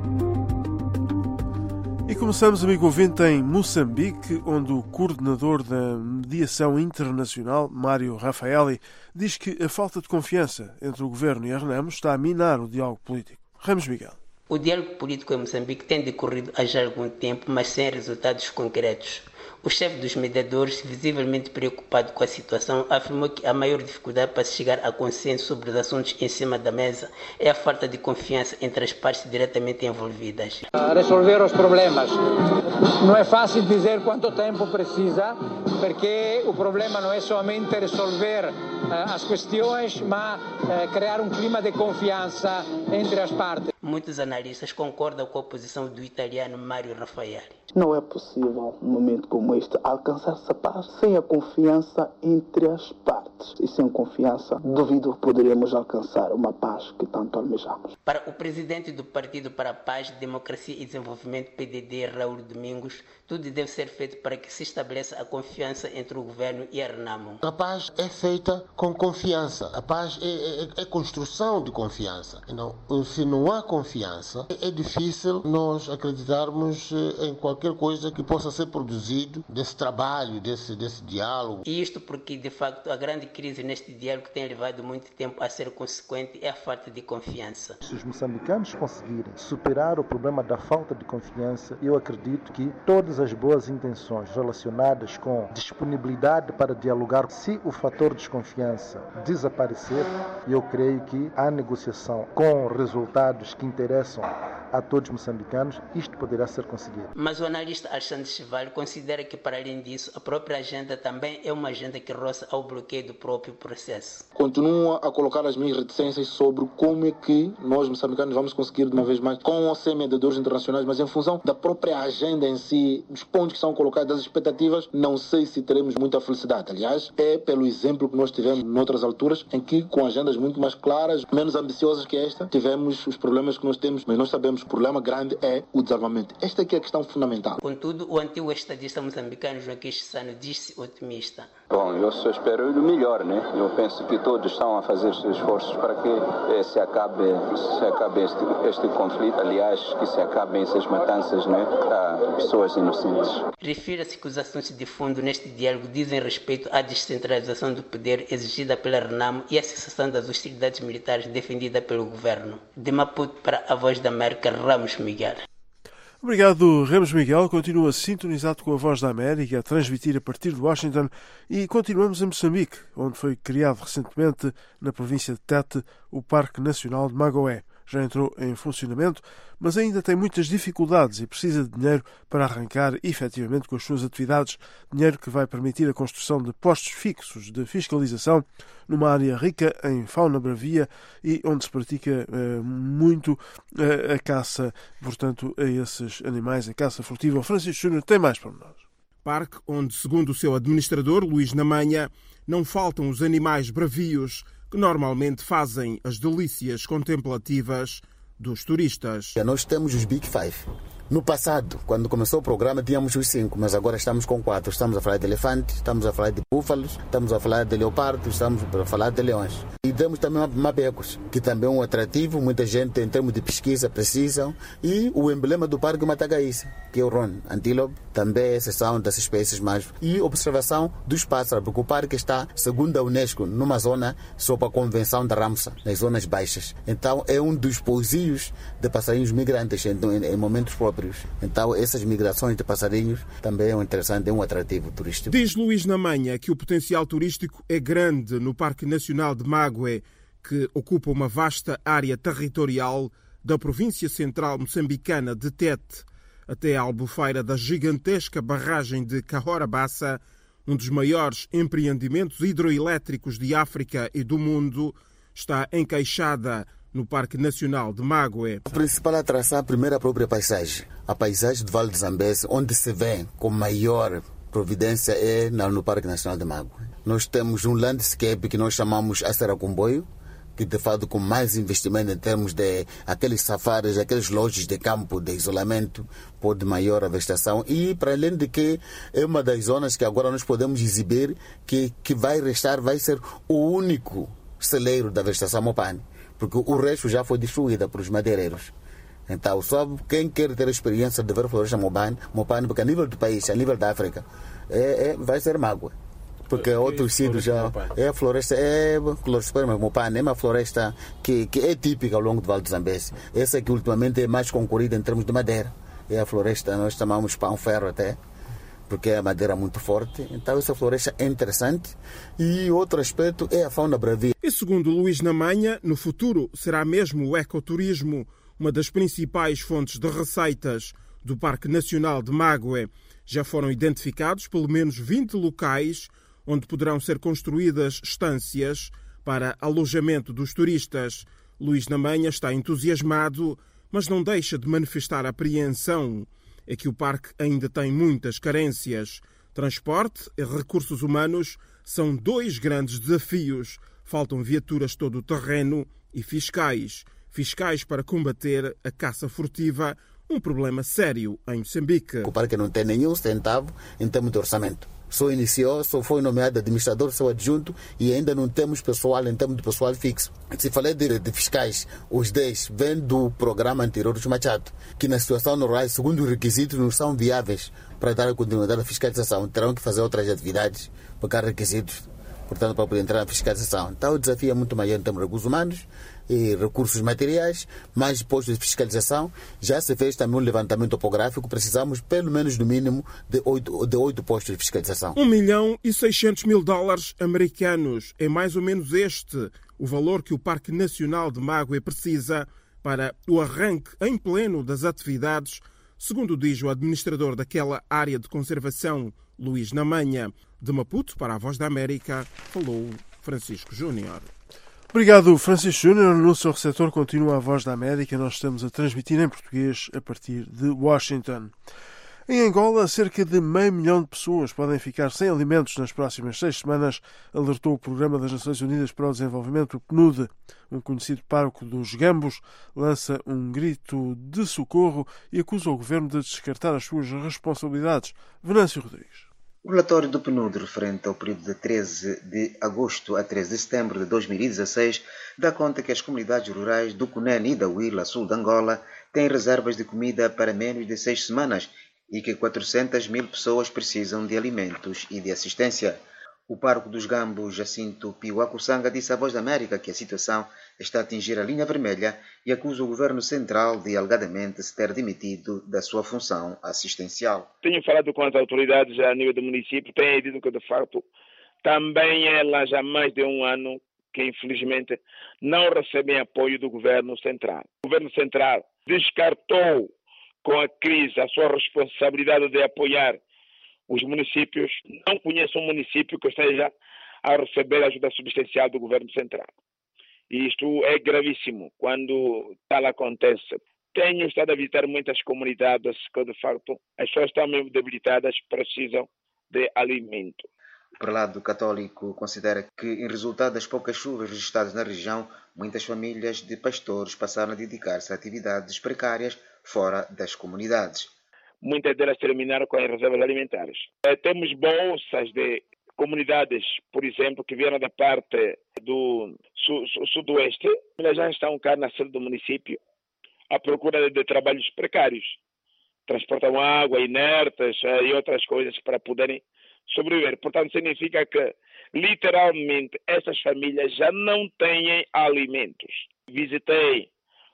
E começamos, amigo ouvinte, em Moçambique, onde o coordenador da mediação internacional, Mário Rafaeli, diz que a falta de confiança entre o governo e a Renamo está a minar o diálogo político. Ramos Miguel. O diálogo político em Moçambique tem decorrido há já algum tempo, mas sem resultados concretos. O chefe dos mediadores, visivelmente preocupado com a situação, afirmou que a maior dificuldade para se chegar a consenso sobre os assuntos em cima da mesa é a falta de confiança entre as partes diretamente envolvidas. Resolver os problemas. Não é fácil dizer quanto tempo precisa, porque o problema não é somente resolver uh, as questões, mas uh, criar um clima de confiança entre as partes. Muitos analistas concordam com a posição do italiano Mário Rafaeli. Não é possível, num momento como este, alcançar essa paz sem a confiança entre as partes. E sem confiança, duvido que poderíamos alcançar uma paz que tanto almejamos. Para o presidente do Partido para a Paz, Democracia e Desenvolvimento, P D D, Raul Domingos, tudo deve ser feito para que se estabeleça a confiança entre o governo e a Renamo. A paz é feita com confiança. A paz é, é, é construção de confiança. Não, se não há confiança, é difícil nós acreditarmos em qualquer coisa que possa ser produzido desse trabalho, desse, desse diálogo. E isto porque, de facto, a grande crise neste diálogo que tem levado muito tempo a ser consequente é a falta de confiança. Se os moçambicanos conseguirem superar o problema da falta de confiança, eu acredito que todas as boas intenções relacionadas com disponibilidade para dialogar, se o fator desconfiança desaparecer, eu creio que a negociação com resultados que interessam a todos os moçambicanos, isto poderá ser conseguido. Mas o analista Alexandre Chivalho considera que, para além disso, a própria agenda também é uma agenda que roça ao bloqueio do próprio processo. Continuo a colocar as minhas reticências sobre como é que nós, moçambicanos, vamos conseguir, de uma vez mais, com ou sem mediadores internacionais, mas em função da própria agenda em si, dos pontos que são colocados, das expectativas, não sei se teremos muita felicidade. Aliás, é pelo exemplo que nós tivemos noutras alturas, em que, com agendas muito mais claras, menos ambiciosas que esta, tivemos os problemas que nós temos, mas nós sabemos que o problema grande é o desarmamento. Esta aqui é a questão fundamental. Contudo, o antigo estadista moçambicano Joaquim Chissano diz-se otimista. Bom, eu só espero o melhor, né? Eu penso que todos estão a fazer os esforços para que eh, se acabe, se acabe este, este conflito. Aliás, que se acabem essas matanças, né, a pessoas inocentes. Refira-se que os assuntos de fundo neste diálogo dizem respeito à descentralização do poder exigida pela Renamo e à cessação das hostilidades militares defendida pelo governo. De Maputo para a Voz da América, Ramos Miguel. Obrigado, Ramos Miguel. Continua sintonizado com a Voz da América, a transmitir a partir de Washington, e continuamos em Moçambique, onde foi criado recentemente, na província de Tete, o Parque Nacional de Magoé. Já entrou em funcionamento, mas ainda tem muitas dificuldades e precisa de dinheiro para arrancar efetivamente com as suas atividades, dinheiro que vai permitir a construção de postos fixos de fiscalização numa área rica em fauna bravia e onde se pratica eh, muito eh, a caça, portanto, a esses animais, a caça furtiva. O Francisco Júnior tem mais para nós. Parque onde, segundo o seu administrador, Luís Namanha, não faltam os animais bravios que normalmente fazem as delícias contemplativas dos turistas. Nós temos os Big Five. No passado, quando começou o programa, tínhamos os cinco, mas agora estamos com quatro. Estamos a falar de elefantes, estamos a falar de búfalos, estamos a falar de leopardos, estamos a falar de leões. E temos também mabecos, que também é um atrativo, muita gente em termos de pesquisa precisam. E o emblema do Parque Matagaíça, que é o Ron Antílope, também é exceção das espécies mais. E observação dos pássaros, porque o parque está, segundo a Unesco, numa zona sob a Convenção da Ramsar, nas zonas baixas. Então é um dos pousios de passarinhos migrantes em, em, em momentos próprios. Então essas migrações de passarinhos também é um interessante, é um atrativo turístico. Diz Luís Namanha que o potencial turístico é grande no Parque Nacional de Magoé, que ocupa uma vasta área territorial da província central moçambicana de Tete até a albufeira da gigantesca barragem de Cahora Bassa, um dos maiores empreendimentos hidroelétricos de África e do mundo, está encaixada no Parque Nacional de Magoé. A principal atração é a primeira própria paisagem. A paisagem do Vale do Zambeze, onde se vê com maior providência, é no Parque Nacional de Magoé. Nós temos um landscape que nós chamamos Acera Comboio, que de fato com mais investimento em termos de aqueles safaris, aqueles lojas de campo de isolamento, pode maior a vegetação. E para além de que é uma das zonas que agora nós podemos exibir que, que vai restar, vai ser o único celeiro da vegetação Mopane, porque o resto já foi destruída por os madeireiros. Então, só quem quer ter a experiência de ver a floresta Mopane, Mopane, porque a nível do país, a nível da África, é, é, vai ser Magoé. Porque é outros sítios já é a floresta, é Clorosperma Mopane, é uma floresta que, que é típica ao longo do Vale do Zambeze. Essa que ultimamente é mais concorrida em termos de madeira. É a floresta, nós chamamos pão-ferro até, porque é a madeira muito forte. Então essa floresta é interessante. E outro aspecto é a fauna bravia. E segundo Luís Namanha, no futuro será mesmo o ecoturismo uma das principais fontes de receitas do Parque Nacional de Magoé. Já foram identificados pelo menos vinte locais onde poderão ser construídas estâncias para alojamento dos turistas. Luís Namanha está entusiasmado, mas não deixa de manifestar apreensão. É que o parque ainda tem muitas carências. Transporte e recursos humanos são dois grandes desafios. Faltam viaturas todo o terreno e fiscais. Fiscais para combater a caça furtiva, um problema sério em Moçambique. O parque não tem nenhum centavo em termos de orçamento. Só iniciou, só foi nomeado administrador, seu adjunto, e ainda não temos pessoal em termos de pessoal fixo. Se falei de, de fiscais, os dez vêm do programa anterior dos Machado, que na situação normal, segundo os requisitos, não são viáveis para dar a continuidade à fiscalização. Terão que fazer outras atividades, pagar requisitos, portanto, para poder entrar na fiscalização. Então o desafio é muito maior em termos de recursos humanos e recursos materiais, mais postos de fiscalização. Já se fez também um levantamento topográfico, precisamos pelo menos no mínimo de oito, de oito postos de fiscalização. Um milhão e seiscentos mil dólares americanos. É mais ou menos este o valor que o Parque Nacional de Magoé precisa para o arranque em pleno das atividades, segundo diz o administrador daquela área de conservação, Luís Namanha. De Maputo, para a Voz da América, falou Francisco Júnior. Obrigado, Francisco Júnior. No seu receptor continua a Voz da América. Nós estamos a transmitir em português a partir de Washington. Em Angola, cerca de meio milhão de pessoas podem ficar sem alimentos nas próximas seis semanas, alertou o Programa das Nações Unidas para o Desenvolvimento, o P N U D. Um conhecido pároco dos Gambos lança um grito de socorro e acusa o governo de descartar as suas responsabilidades. Venâncio Rodrigues. O relatório do P N U D, referente ao período de treze de agosto a treze de setembro de dois mil e dezasseis, dá conta que as comunidades rurais do Cunene e da Huila, sul de Angola, têm reservas de comida para menos de seis semanas e que quatrocentas mil pessoas precisam de alimentos e de assistência. O pároco dos Gambos, Jacinto Pio Acussanga, disse à Voz da América que a situação está a atingir a linha vermelha e acusa o governo central de alegadamente se ter demitido da sua função assistencial. Tenho falado com as autoridades a nível do município, tenho dito que, de facto, também elas há mais de um ano que, infelizmente, não recebem apoio do governo central. O governo central descartou com a crise a sua responsabilidade de apoiar os municípios. Não conheço um município que esteja a receber ajuda subsistencial do governo central. E isto é gravíssimo quando tal acontece. Tenho estado a visitar muitas comunidades que, de facto, as pessoas estão mesmo debilitadas, precisam de alimento. O prelado católico considera que, em resultado das poucas chuvas registradas na região, muitas famílias de pastores passaram a dedicar-se a atividades precárias fora das comunidades. Muitas delas terminaram com as reservas alimentares. Temos bolsas de comunidades, por exemplo, que vieram da parte do su- su- sudoeste. Elas já estão cá na sede do município à procura de, de trabalhos precários. Transportam água, inertes e outras coisas para poderem sobreviver. Portanto, significa que, literalmente, essas famílias já não têm alimentos. Visitei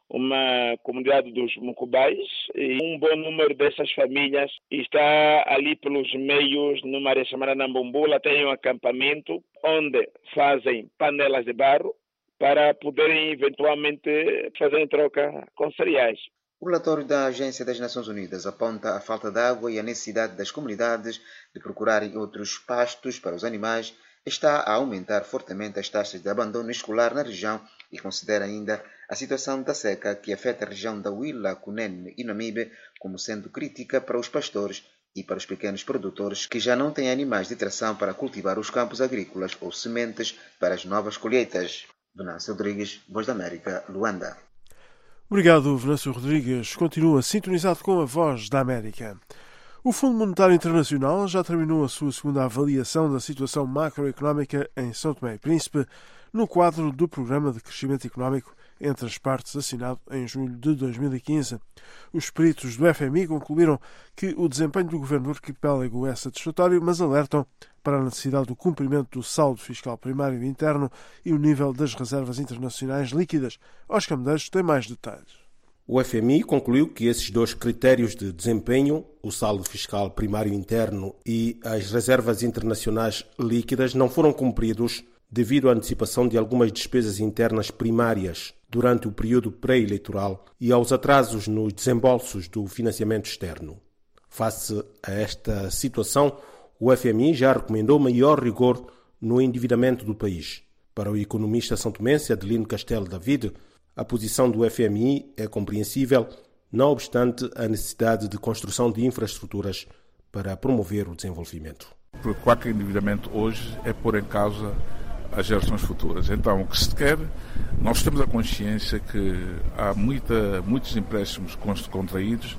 uma comunidade dos Mucubais e um bom número dessas famílias está ali pelos meios, numa área chamada Nambumbula, tem um acampamento onde fazem panelas de barro para poderem eventualmente fazer em troca com cereais. O relatório da Agência das Nações Unidas aponta a falta de água e a necessidade das comunidades de procurarem outros pastos para os animais está a aumentar fortemente as taxas de abandono escolar na região e considera ainda a situação da seca que afeta a região da Huila, Cunene e Namibe como sendo crítica para os pastores e para os pequenos produtores que já não têm animais de tração para cultivar os campos agrícolas ou sementes para as novas colheitas. Venâncio Rodrigues, Voz da América, Luanda. Obrigado, Venâncio Rodrigues. Continua sintonizado com a Voz da América. O Fundo Monetário Internacional já terminou a sua segunda avaliação da situação macroeconómica em São Tomé e Príncipe no quadro do Programa de Crescimento Económico entre as partes assinado em julho de dois mil e quinze. Os peritos do F M I concluíram que o desempenho do governo do arquipélago é satisfatório, mas alertam para a necessidade do cumprimento do saldo fiscal primário e interno e o nível das reservas internacionais líquidas. Oscar Medeiros tem mais detalhes. O F M I concluiu que esses dois critérios de desempenho, o saldo fiscal primário e interno e as reservas internacionais líquidas, não foram cumpridos devido à antecipação de algumas despesas internas primárias durante o período pré-eleitoral e aos atrasos nos desembolsos do financiamento externo. Face a esta situação, o F M I já recomendou maior rigor no endividamento do país. Para o economista santomense Adelino Castelo David, a posição do F M I é compreensível, não obstante a necessidade de construção de infraestruturas para promover o desenvolvimento. Porque qualquer endividamento hoje é pôr em causa as gerações futuras. Então, o que se quer, nós temos a consciência que há muita, muitos empréstimos contraídos,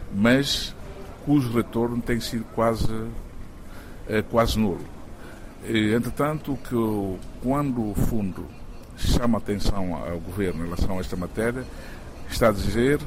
mas cujo retorno tem sido quase, é, quase nulo. E, entretanto, que quando o fundo chama a atenção ao governo em relação a esta matéria, está a dizer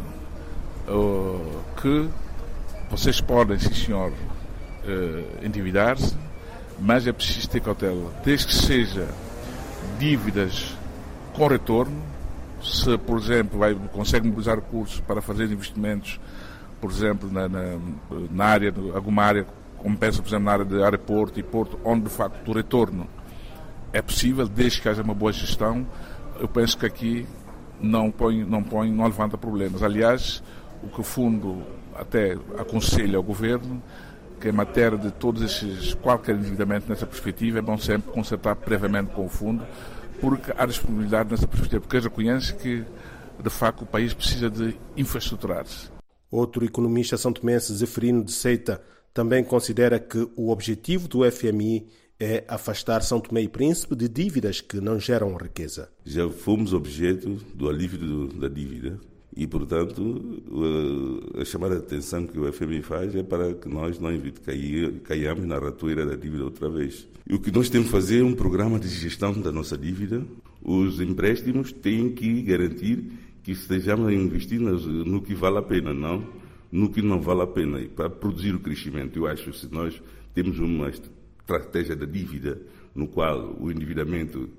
uh, que vocês podem, sim senhor, uh, endividar-se, mas é preciso ter cautela, desde que seja dívidas com retorno. Se, por exemplo, vai, consegue mobilizar recursos para fazer investimentos, por exemplo, na, na, na área, alguma área, como pensa, por exemplo, na área de aeroporto e porto, onde de facto o retorno é possível, desde que haja uma boa gestão, eu penso que aqui não põe, não põe, não levanta problemas. Aliás, o que o fundo até aconselha ao governo, que em matéria de todos esses, qualquer endividamento nessa perspectiva, é bom sempre concertar previamente com o fundo, porque há disponibilidade nessa perspectiva, porque eles reconhecem que, de facto, o país precisa de infraestruturar-se. Outro economista santomense, Zeferino de Seita, também considera que o objetivo do F M I é afastar São Tomé e Príncipe de dívidas que não geram riqueza. Já fomos objeto do alívio do, da dívida e, portanto, a chamada de atenção que o F M I faz é para que nós não caiamos na ratoeira da dívida outra vez. E o que nós temos que fazer é um programa de gestão da nossa dívida. Os empréstimos têm que garantir que estejamos a investir no que vale a pena, não no que não vale a pena. E para produzir o crescimento, eu acho que se nós temos uma estratégia da dívida no qual o endividamento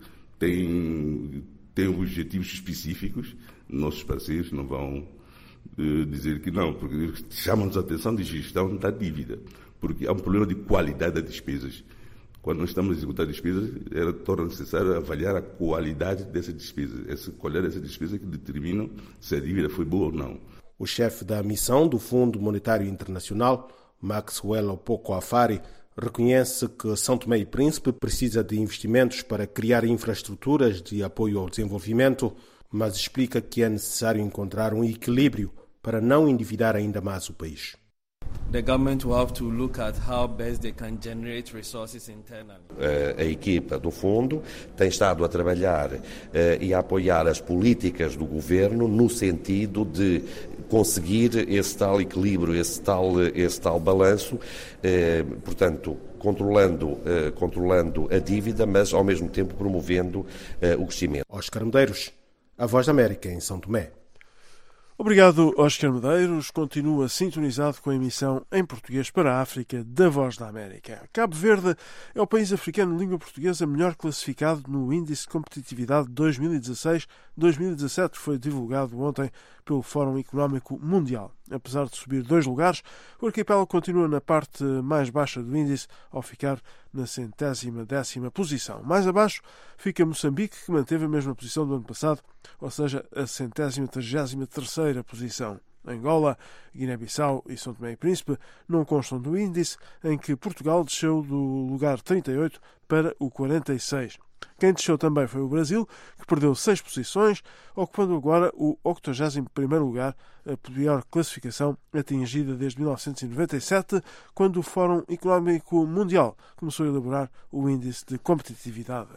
tem, tem objetivos específicos, nossos parceiros não vão uh, dizer que não, porque chamam-nos a atenção de gestão da dívida, porque há um problema de qualidade das despesas. Quando nós estamos a executar despesas, era, torna necessário avaliar a qualidade dessas despesas, essa qualidade dessas despesas que determinam se a dívida foi boa ou não. O chefe da missão do Fundo Monetário Internacional, Maxwell Opoko Afari, reconhece que São Tomé e Príncipe precisa de investimentos para criar infraestruturas de apoio ao desenvolvimento, mas explica que é necessário encontrar um equilíbrio para não endividar ainda mais o país. The government will have to look at how best they can generate resources internally. A equipa do fundo tem estado a trabalhar uh, e a apoiar as políticas do governo no sentido de conseguir esse tal equilíbrio, esse tal, esse tal balanço, uh, portanto, controlando, uh, controlando a dívida, mas ao mesmo tempo promovendo uh, o crescimento. Oscar Medeiros, a Voz da América em São Tomé. Obrigado, Oscar Medeiros. Continua sintonizado com a emissão em português para a África da Voz da América. Cabo Verde é o país africano de língua portuguesa melhor classificado no Índice de Competitividade dois mil e dezasseis dois mil e dezassete, que foi divulgado ontem pelo Fórum Económico Mundial. Apesar de subir dois lugares, o arquipélago continua na parte mais baixa do índice, ao ficar na centésima décima posição. Mais abaixo fica Moçambique, que manteve a mesma posição do ano passado, ou seja, a centésima trigésima terceira posição. Angola, Guiné-Bissau e São Tomé e Príncipe não constam do índice, em que Portugal desceu do lugar trinta e oito para o quarenta e seis. Quem desceu também foi o Brasil, que perdeu seis posições, ocupando agora o octogésimo primeiro lugar, a pior classificação atingida desde mil novecentos e noventa e sete, quando o Fórum Económico Mundial começou a elaborar o Índice de Competitividade.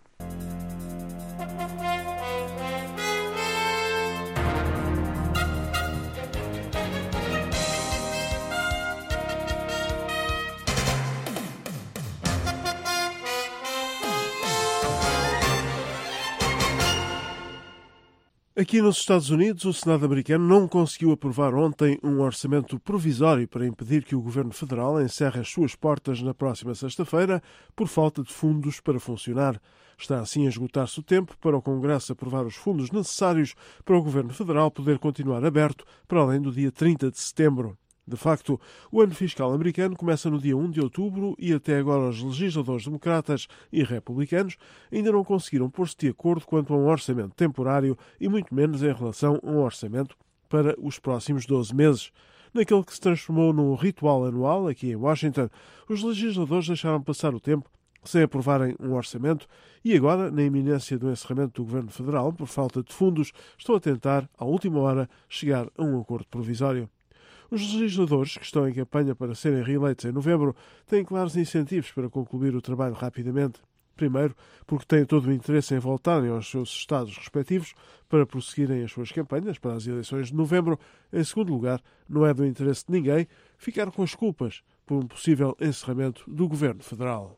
Aqui nos Estados Unidos, o Senado americano não conseguiu aprovar ontem um orçamento provisório para impedir que o governo federal encerre as suas portas na próxima sexta-feira por falta de fundos para funcionar. Está assim a esgotar-se o tempo para o Congresso aprovar os fundos necessários para o governo federal poder continuar aberto para além do dia trinta de setembro. De facto, o ano fiscal americano começa no dia um de outubro e até agora os legisladores democratas e republicanos ainda não conseguiram pôr-se de acordo quanto a um orçamento temporário e muito menos em relação a um orçamento para os próximos doze meses. Naquele que se transformou num ritual anual aqui em Washington, os legisladores deixaram passar o tempo sem aprovarem um orçamento e agora, na iminência do encerramento do governo federal por falta de fundos, estão a tentar, à última hora, chegar a um acordo provisório. Os legisladores, que estão em campanha para serem reeleitos em novembro, têm claros incentivos para concluir o trabalho rapidamente. Primeiro, porque têm todo o interesse em voltarem aos seus estados respectivos para prosseguirem as suas campanhas para as eleições de novembro. Em segundo lugar, não é do interesse de ninguém ficar com as culpas por um possível encerramento do governo federal.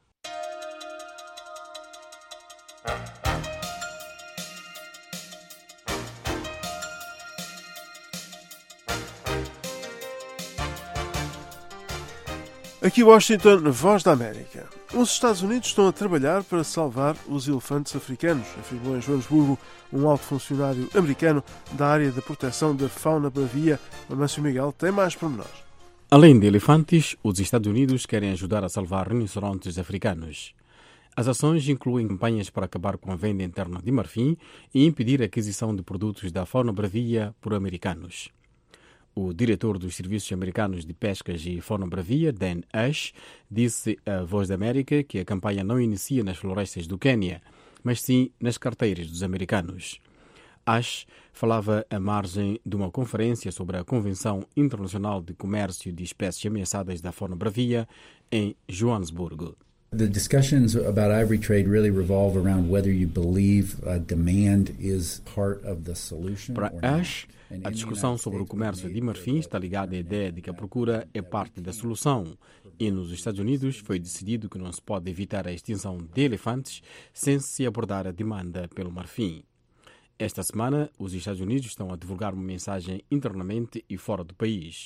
Aqui Washington, Voz da América. Os Estados Unidos estão a trabalhar para salvar os elefantes africanos, afirmou em Joanesburgo um alto funcionário americano da área de proteção da fauna bravia. Márcio Miguel tem mais pormenores. Além de elefantes, os Estados Unidos querem ajudar a salvar rinocerontes africanos. As ações incluem campanhas para acabar com a venda interna de marfim e impedir a aquisição de produtos da fauna bravia por americanos. O diretor dos Serviços Americanos de Pescas e Fauna Bravia, Dan Ash, disse à Voz da América que a campanha não inicia nas florestas do Quênia, mas sim nas carteiras dos americanos. Ash falava à margem de uma conferência sobre a Convenção Internacional de Comércio de Espécies Ameaçadas da Fauna Bravia em Joanesburgo. The discussions about ivory trade really revolve around whether you believe uh, demand is part of the solution. Para Ash, a discussão sobre o comércio de marfim está ligada à ideia de que a procura é parte da solução. E nos Estados Unidos foi decidido que não se pode evitar a extinção de elefantes sem se abordar a demanda pelo marfim. Esta semana, os Estados Unidos estão a divulgar uma mensagem internamente e fora do país.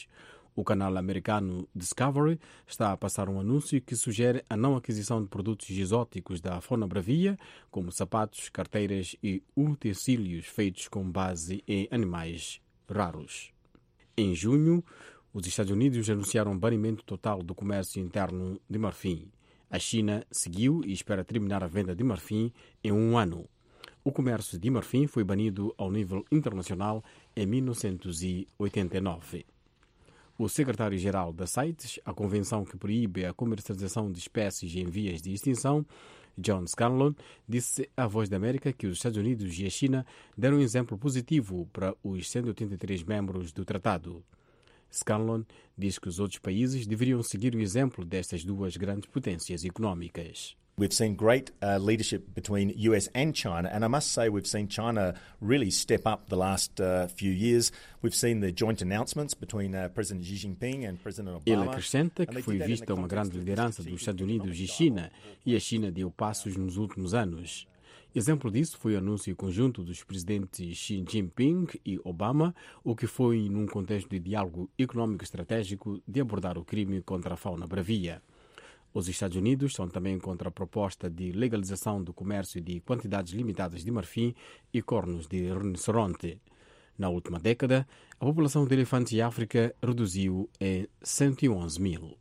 O canal americano Discovery está a passar um anúncio que sugere a não aquisição de produtos exóticos da fauna bravia, como sapatos, carteiras e utensílios feitos com base em animais raros. Em junho, os Estados Unidos anunciaram um banimento total do comércio interno de marfim. A China seguiu e espera terminar a venda de marfim em um ano. O comércio de marfim foi banido ao nível internacional em mil novecentos e oitenta e nove. O secretário-geral da CITES, a convenção que proíbe a comercialização de espécies em vias de extinção, John Scanlon, disse à Voz da América que os Estados Unidos e a China deram um exemplo positivo para os cento e oitenta e três membros do tratado. Scanlon diz que os outros países deveriam seguir o exemplo destas duas grandes potências económicas. We've seen great uh, leadership between U S and China, and I must say we've seen China really step up the last uh, few years. We've seen the joint announcements between uh, President Xi Jinping and President Obama. Ele acrescenta que foi vista uma grande liderança dos Estados Unidos e China, e a China deu passos nos últimos anos. Exemplo disso foi o anúncio conjunto dos presidentes Xi Jinping e Obama, o que foi num contexto de diálogo econômico estratégico de abordar o crime contra a fauna bravia. Os Estados Unidos são também contra a proposta de legalização do comércio de quantidades limitadas de marfim e cornos de rinoceronte. Na última década, a população de elefantes em África reduziu em cento e onze mil.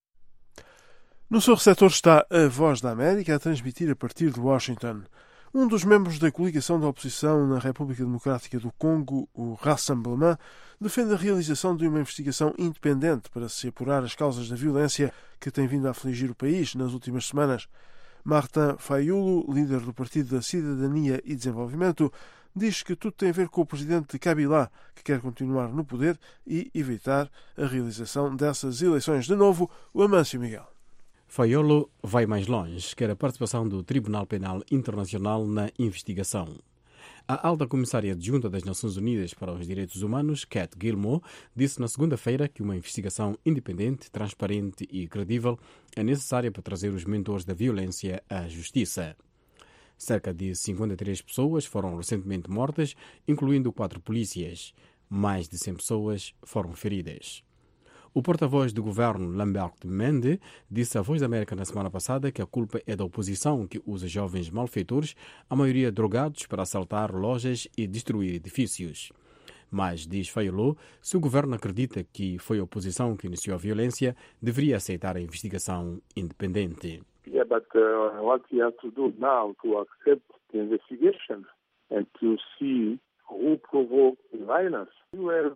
No seu receptor está a Voz da América a transmitir a partir de Washington. Um dos membros da coligação da oposição na República Democrática do Congo, o Rassemblement, defende a realização de uma investigação independente para se apurar as causas da violência que tem vindo a afligir o país nas últimas semanas. Martin Fayulu, líder do Partido da Cidadania e Desenvolvimento, diz que tudo tem a ver com o presidente Kabila, que quer continuar no poder e evitar a realização dessas eleições. De novo, o Amâncio Miguel. Fayulu vai mais longe, quer a participação do Tribunal Penal Internacional na investigação. A alta comissária adjunta das Nações Unidas para os Direitos Humanos, Kat Gilmore, disse na segunda-feira que uma investigação independente, transparente e credível é necessária para trazer os mentores da violência à justiça. Cerca de cinquenta e três pessoas foram recentemente mortas, incluindo quatro polícias. Mais de cem pessoas foram feridas. O porta-voz do governo, Lambert Mende, disse à Voz da América na semana passada que a culpa é da oposição, que usa jovens malfeitores, a maioria drogados, para assaltar lojas e destruir edifícios. Mas, diz Fayulu, se o governo acredita que foi a oposição que iniciou a violência, deveria aceitar a investigação independente. Yeah, but uh, what we have to do now to accept the investigation and to see who provoked the violence. We were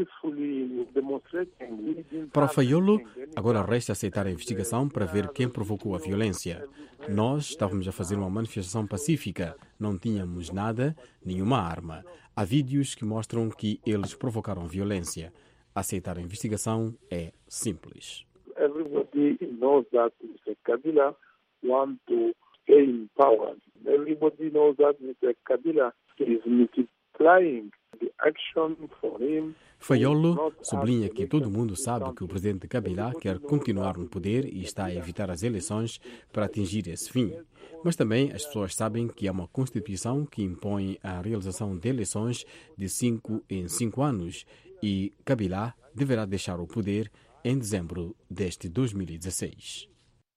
Para Fayulu, agora resta aceitar a investigação para ver quem provocou a violência. Nós estávamos a fazer uma manifestação pacífica, não tínhamos nada, nenhuma arma. Há vídeos que mostram que eles provocaram violência. Aceitar a investigação é simples. Everybody knows that Mister Kabila wants to stay in power. Everybody knows that Mister Kabila is multiplying the action for him. Fayulu sublinha que todo mundo sabe que o presidente Kabila quer continuar no poder e está a evitar as eleições para atingir esse fim. Mas também as pessoas sabem que há uma Constituição que impõe a realização de eleições de cinco em cinco anos e Kabila deverá deixar o poder em dezembro deste dois mil e dezesseis.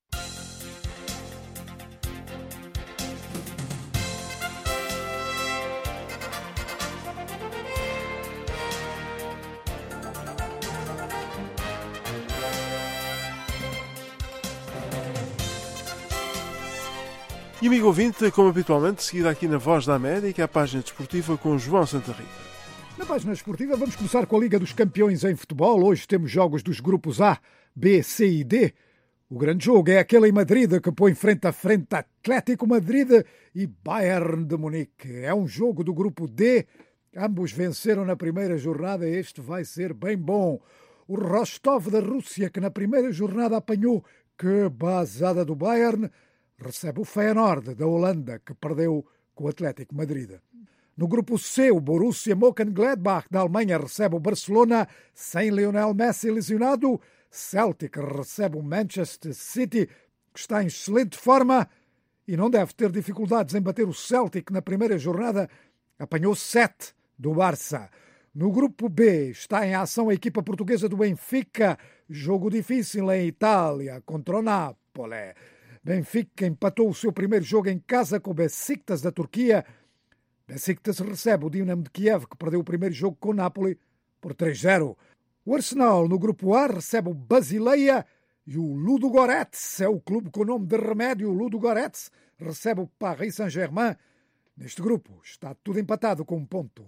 E amigo ouvinte, como habitualmente, seguida aqui na Voz da América, a página desportiva com João Santa Rita. Na página desportiva vamos começar com a Liga dos Campeões em futebol. Hoje temos jogos dos grupos A, B, C e D. O grande jogo é aquele em Madrid que põe frente a frente Atlético Madrid e Bayern de Munique. É um jogo do grupo D. Ambos venceram na primeira jornada. Este vai ser bem bom. O Rostov da Rússia, que na primeira jornada apanhou que basada do Bayern, recebe o Feyenoord da Holanda, que perdeu com o Atlético Madrid. No grupo C, o Borussia Mönchengladbach da Alemanha recebe o Barcelona sem Lionel Messi lesionado. Celtic recebe o Manchester City, que está em excelente forma e não deve ter dificuldades em bater o Celtic na primeira jornada. Apanhou sete do Barça. No grupo B está em ação a equipa portuguesa do Benfica. Jogo difícil em Itália contra o Napoli. Benfica empatou o seu primeiro jogo em casa com o Besiktas da Turquia. Besiktas recebe o Dinamo de Kiev, que perdeu o primeiro jogo com o Napoli por três a zero. O Arsenal, no grupo A, recebe o Basileia e o Ludogorets, é o clube com o nome de remédio. O Ludogorets recebe o Paris Saint-Germain. Neste grupo está tudo empatado com um ponto.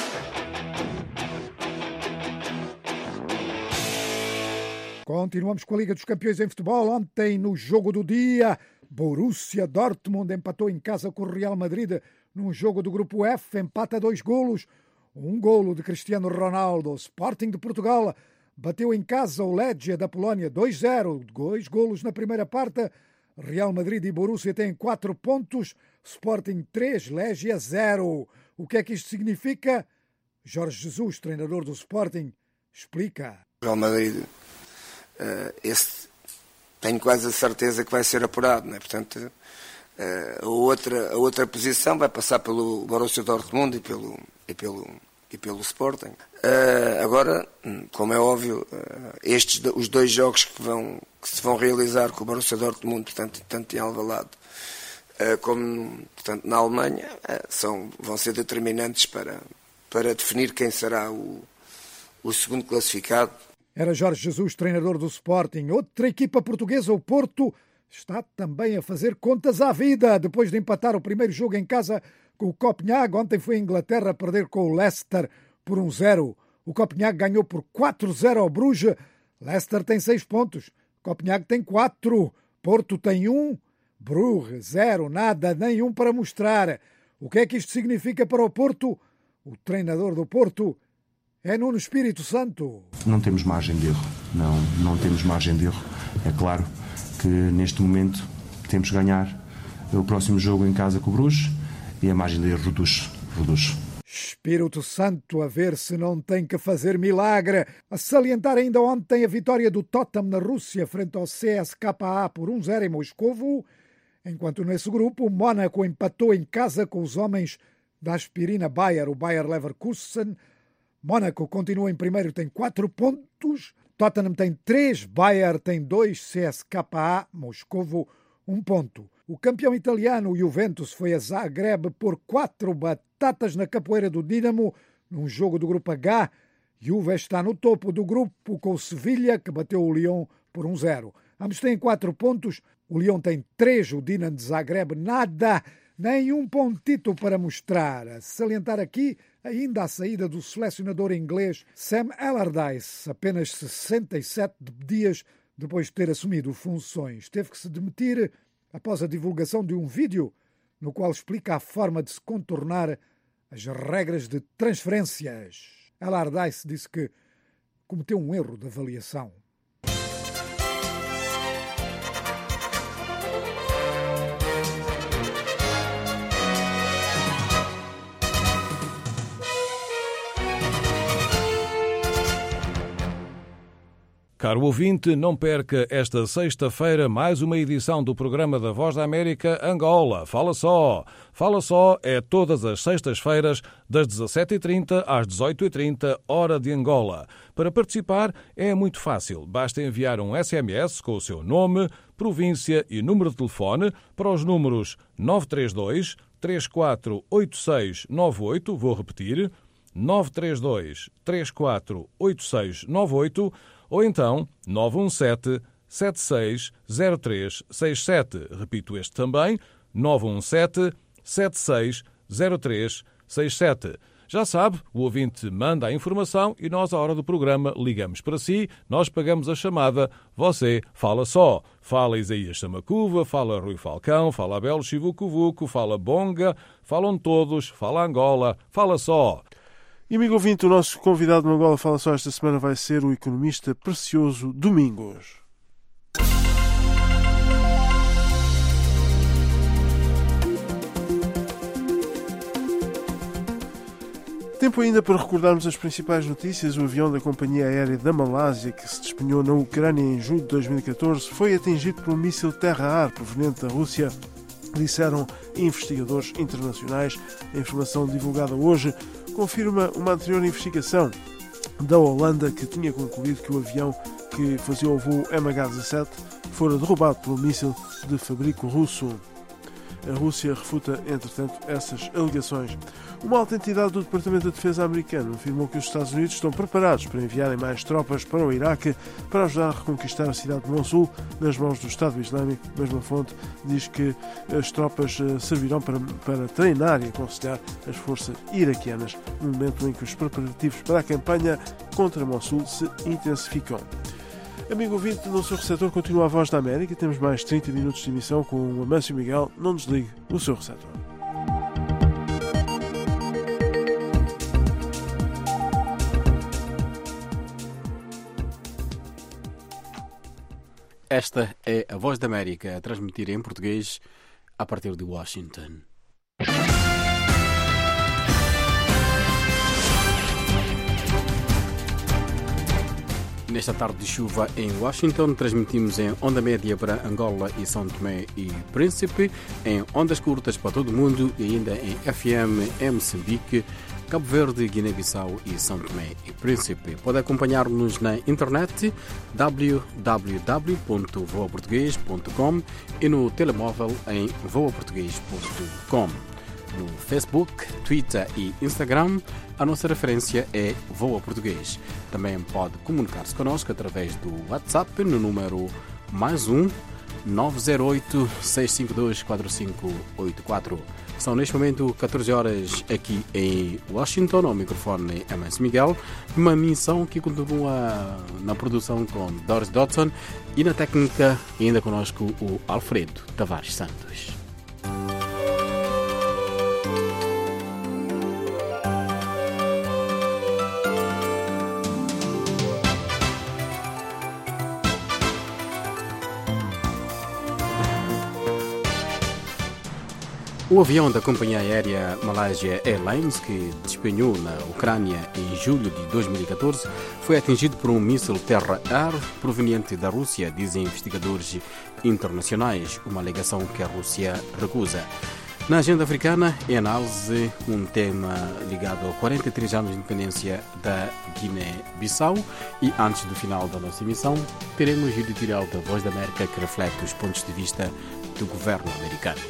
Continuamos com a Liga dos Campeões em futebol. Ontem, no jogo do dia, Borussia Dortmund empatou em casa com o Real Madrid num jogo do grupo F, empata a dois golos. Um golo de Cristiano Ronaldo. O Sporting de Portugal bateu em casa o Legia da Polónia dois a zero. Dois golos na primeira parte. Real Madrid e Borussia têm quatro pontos. Sporting três, Legia zero. O que é que isto significa? Jorge Jesus, treinador do Sporting, explica. Real Madrid, uh, esse, tenho quase a certeza que vai ser apurado, não é? Portanto, uh, a, outra, a outra posição vai passar pelo Borussia Dortmund e pelo, e pelo, e pelo Sporting. Uh, agora, como é óbvio, uh, estes, os dois jogos que, vão, que se vão realizar com o Borussia Dortmund, portanto, tanto em Alvalade uh, como portanto, na Alemanha, uh, são, vão ser determinantes para, para definir quem será o, o segundo classificado. Era Jorge Jesus, treinador do Sporting. Outra equipa portuguesa, o Porto, está também a fazer contas à vida. Depois de empatar o primeiro jogo em casa com o Copenhague, ontem foi a Inglaterra a perder com o Leicester por um zero. O Copenhague ganhou por quatro a zero ao Bruges. Leicester tem seis pontos. Copenhague tem quatro. Porto tem um. Bruges, zero. Nada, nenhum para mostrar. O que é que isto significa para o Porto? O treinador do Porto é Nuno Espírito Santo. Não temos margem de erro. Não, não temos margem de erro. É claro que neste momento temos que ganhar o próximo jogo em casa com o Bruges e a margem de erro reduz. reduz. Espírito Santo a ver se não tem que fazer milagre. A salientar ainda ontem a vitória do Tottenham na Rússia frente ao C S K A por um a zero em Moscovo, enquanto nesse grupo o Mónaco empatou em casa com os homens da aspirina Bayer, o Bayer Leverkusen. Mónaco continua em primeiro, tem quatro pontos. Tottenham tem três, Bayer tem dois, C S K A, Moscovo, um ponto. O campeão italiano, o Juventus, foi a Zagreb por quatro batatas na capoeira do Dinamo, num jogo do grupo H. Juve está no topo do grupo com o Sevilha, que bateu o Lyon por um a zero. Ambos têm quatro pontos, o Lyon tem três, o Dinamo de Zagreb nada, nem um pontito para mostrar. A salientar aqui ainda a saída do selecionador inglês Sam Allardyce, apenas sessenta e sete dias depois de ter assumido funções. Teve que se demitir após a divulgação de um vídeo no qual explica a forma de se contornar as regras de transferências. Allardyce disse que cometeu um erro de avaliação. Caro ouvinte, não perca esta sexta-feira mais uma edição do programa da Voz da América Angola. Fala Só! Fala Só é todas as sextas-feiras, das dezassete e trinta às dezoito e trinta, hora de Angola. Para participar é muito fácil. Basta enviar um S M S com o seu nome, província e número de telefone para os números nove três dois, três quatro oito seis nove oito, vou repetir, nove três dois, três quatro oito seis nove oito, ou então nove um sete, sete seis zero três seis sete. Repito este também, nove um sete, sete seis zero três seis sete. Já sabe, o ouvinte manda a informação e nós, à hora do programa, ligamos para si, nós pagamos a chamada, você fala só. Fala Isaías Samacuva, fala Rui Falcão, fala Abel Chivucuvuco, fala Bonga, falam todos, fala Angola, fala só. E, amigo ouvinte, o nosso convidado no Angola Fala Só esta semana vai ser o economista Precioso Domingos. Tempo ainda para recordarmos as principais notícias. O avião da companhia aérea da Malásia, que se despenhou na Ucrânia em julho de dois mil e catorze, foi atingido por um míssil terra-ar proveniente da Rússia, disseram investigadores internacionais. A informação divulgada hoje confirma uma anterior investigação da Holanda que tinha concluído que o avião que fazia o voo M H dezassete fora derrubado por um míssil de fabrico russo. A Rússia refuta, entretanto, essas alegações. Uma alta entidade do Departamento da Defesa americano afirmou que os Estados Unidos estão preparados para enviarem mais tropas para o Iraque para ajudar a reconquistar a cidade de Mossul nas mãos do Estado Islâmico. A mesma fonte diz que as tropas servirão para, para treinar e aconselhar as forças iraquianas no momento em que os preparativos para a campanha contra Mossul se intensificam. Amigo ouvinte, no seu receptor continua a Voz da América. Temos mais trinta minutos de emissão com o Amâncio Miguel. Não desligue o seu receptor. Esta é a Voz da América, a transmitir em português a partir de Washington. Nesta tarde de chuva em Washington, transmitimos em onda média para Angola e São Tomé e Príncipe, em ondas curtas para todo o mundo e ainda em F M em Moçambique, Cabo Verde, Guiné-Bissau e São Tomé e Príncipe. Pode acompanhar-nos na internet w w w ponto voa português ponto com e no telemóvel em voa português ponto com. No Facebook, Twitter e Instagram, a nossa referência é Voa Português. Também pode comunicar-se connosco através do WhatsApp no número mais um nove zero oito, seis cinco dois, quatro cinco oito quatro. São neste momento catorze horas aqui em Washington, ao microfone Amâncio Miguel, uma missão que continua na produção com Doris Dodson e na técnica ainda connosco o Alfredo Tavares Santos. O avião da companhia aérea Malaysia Airlines, que despenhou na Ucrânia em julho de dois mil e catorze, foi atingido por um míssil terra-ar proveniente da Rússia, dizem investigadores internacionais, uma alegação que a Rússia recusa. Na agenda africana, em análise, um tema ligado a quarenta e três anos de independência da Guiné-Bissau. E antes do final da nossa emissão, teremos o editorial da Voz da América que reflete os pontos de vista do governo americano.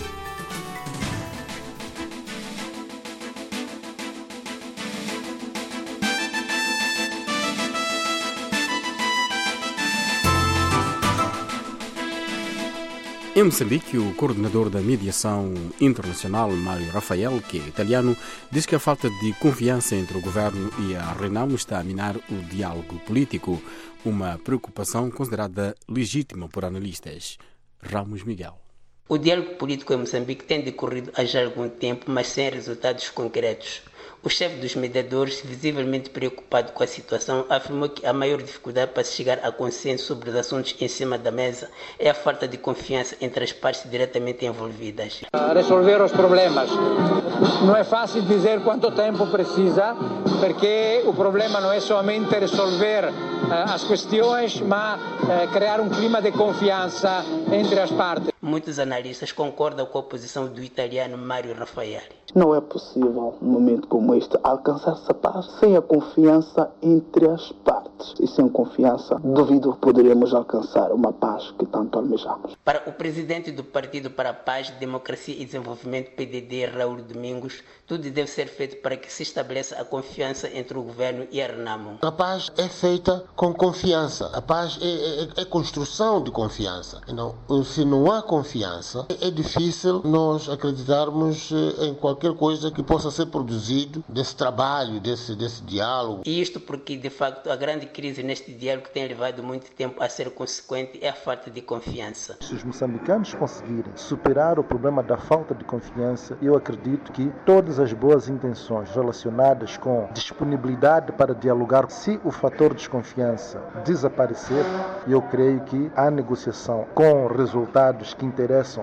Em Moçambique, o coordenador da mediação internacional, Mário Rafael, que é italiano, diz que a falta de confiança entre o governo e a Renamo está a minar o diálogo político, uma preocupação considerada legítima por analistas. Ramos Miguel. O diálogo político em Moçambique tem decorrido há já algum tempo, mas sem resultados concretos. O chefe dos mediadores, visivelmente preocupado com a situação, afirmou que a maior dificuldade para se chegar a consenso sobre os assuntos em cima da mesa é a falta de confiança entre as partes diretamente envolvidas. A resolver os problemas. Não é fácil dizer quanto tempo precisa, porque o problema não é somente resolver uh, as questões, mas uh, criar um clima de confiança entre as partes. Muitos analistas concordam com a posição do italiano Mário Rafael. Não é possível, num momento como este, alcançar essa paz sem a confiança entre as partes. E sem confiança, duvido que poderíamos alcançar uma paz que tanto almejamos. Para o presidente do Partido para a Paz, Democracia e Desenvolvimento, P D D, Raul Domingos, tudo deve ser feito para que se estabeleça a confiança entre o governo e a Renamo. A paz é feita com confiança. A paz é, é, é construção de confiança. Então, se não há confiança, é difícil nós acreditarmos em qualquer coisa que possa ser produzido desse trabalho, desse, desse diálogo. E isto porque, de facto, a grande crise neste diálogo que tem levado muito tempo a ser consequente é a falta de confiança. Se os moçambicanos conseguirem superar o problema da falta de confiança, eu acredito que todas as boas intenções relacionadas com disponibilidade para dialogar, se o fator desconfiança desaparecer, eu creio que a negociação com resultados que interessam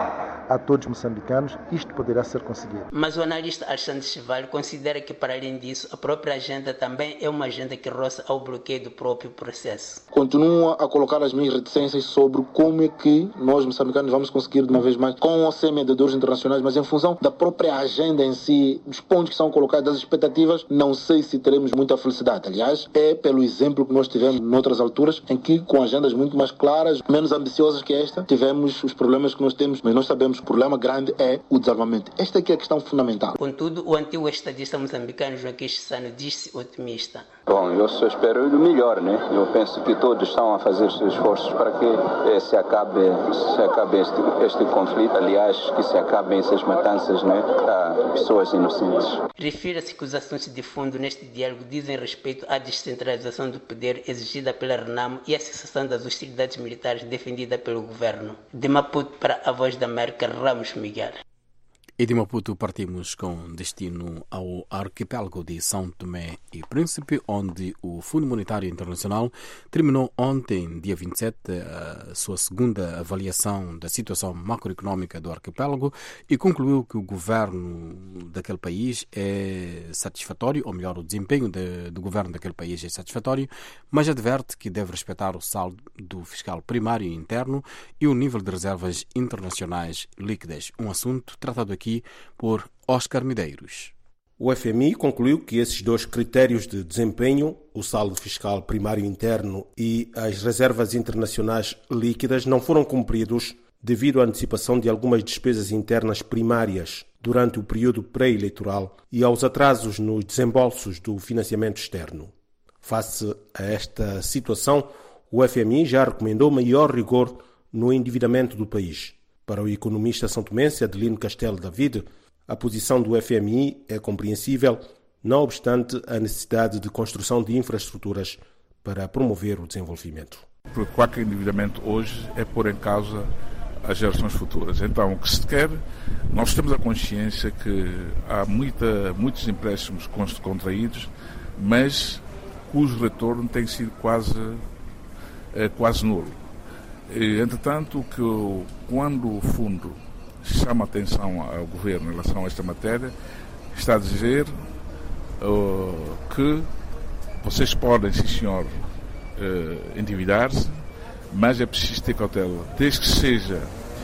a todos os moçambicanos, isto poderá ser conseguido. Mas o analista Alexandre Chivalho considera que, para além disso, a própria agenda também é uma agenda que roça ao bloqueio do próprio processo. Continuo a colocar as minhas reticências sobre como é que nós, moçambicanos, vamos conseguir, de uma vez mais, com ou sem mediadores internacionais, mas em função da própria agenda em si, dos pontos que são colocados, das expectativas, não sei se teremos muita felicidade. Aliás, é pelo exemplo que nós tivemos noutras alturas, em que, com agendas muito mais claras, menos ambiciosas que esta, tivemos os problemas que nós temos, mas nós sabemos que o problema grande é o desarmamento. Esta aqui é a questão fundamental. Contudo, o antigo estadista moçambicano Joaquim Chissano diz-se otimista. Bom, eu só espero o melhor, né? Eu penso que todos estão a fazer esforços para que eh, se acabe, se acabe este, este conflito. Aliás, que se acabem essas matanças, né? A pessoas inocentes. Refira-se que os assuntos de fundo neste diálogo dizem respeito à descentralização do poder exigida pela RENAMO e à cessação das hostilidades militares defendida pelo governo. De Maputo para a Voz da América, Ramos Miguel. E de Maputo partimos com destino ao arquipélago de São Tomé e Príncipe, onde o Fundo Monetário Internacional terminou ontem, dia vinte e sete, a sua segunda avaliação da situação macroeconómica do arquipélago e concluiu que o governo daquele país é satisfatório, ou melhor, o desempenho de, do governo daquele país é satisfatório, mas adverte que deve respeitar o saldo fiscal primário e interno e o nível de reservas internacionais líquidas, um assunto tratado aqui por Oscar Medeiros. O F M I concluiu que esses dois critérios de desempenho, o saldo fiscal primário interno e as reservas internacionais líquidas, não foram cumpridos devido à antecipação de algumas despesas internas primárias durante o período pré-eleitoral e aos atrasos nos desembolsos do financiamento externo. Face a esta situação, o F M I já recomendou maior rigor no endividamento do país. Para o economista santomense Adelino Castelo David, a posição do F M I é compreensível, não obstante a necessidade de construção de infraestruturas para promover o desenvolvimento. Porque qualquer endividamento hoje é pôr em causa as gerações futuras. Então, o que se quer, nós temos a consciência que há muita, muitos empréstimos contraídos, mas cujo retorno tem sido quase, é, quase nulo. Entretanto, que quando o fundo chama a atenção ao governo em relação a esta matéria, está a dizer uh, que vocês podem, sim senhor, uh, endividar-se, mas é preciso ter cautela, desde que seja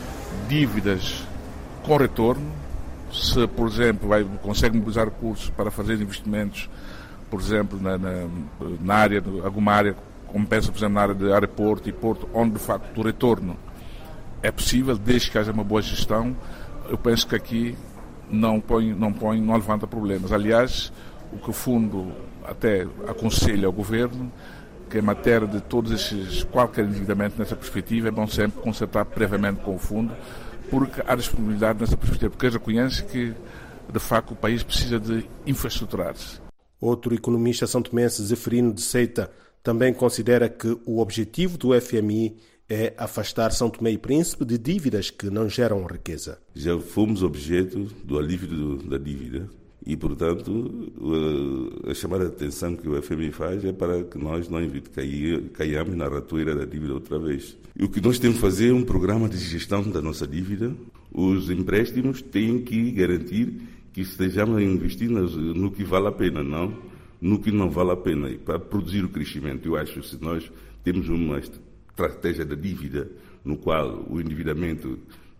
dívidas com retorno. Se, por exemplo, vai, consegue mobilizar recursos para fazer investimentos, por exemplo, na, na, na área, alguma área, como pensa, por exemplo, na área de aeroporto e porto, onde de facto o retorno é possível, desde que haja uma boa gestão, eu penso que aqui não põe, não põe, não levanta problemas. Aliás, o que o fundo até aconselha ao governo, que em matéria de todos esses, qualquer endividamento nessa perspectiva, é bom sempre concertar previamente com o fundo, porque há disponibilidade nessa perspectiva, porque reconhece que, de facto, o país precisa de infraestruturar-se. Outro economista santomense, Zeferino de Seita, também considera que o objetivo do F M I é afastar São Tomé e Príncipe de dívidas que não geram riqueza. Já fomos objeto do alívio do, da dívida e, portanto, a, a chamada atenção que o F M I faz é para que nós não cair, caiamos na ratoeira da dívida outra vez. E o que nós temos que fazer é um programa de gestão da nossa dívida. Os empréstimos têm que garantir que estejamos a investir no que vale a pena, não no que não vale a pena, e para produzir o crescimento. Eu acho que se nós temos uma estratégia da dívida no qual o endividamento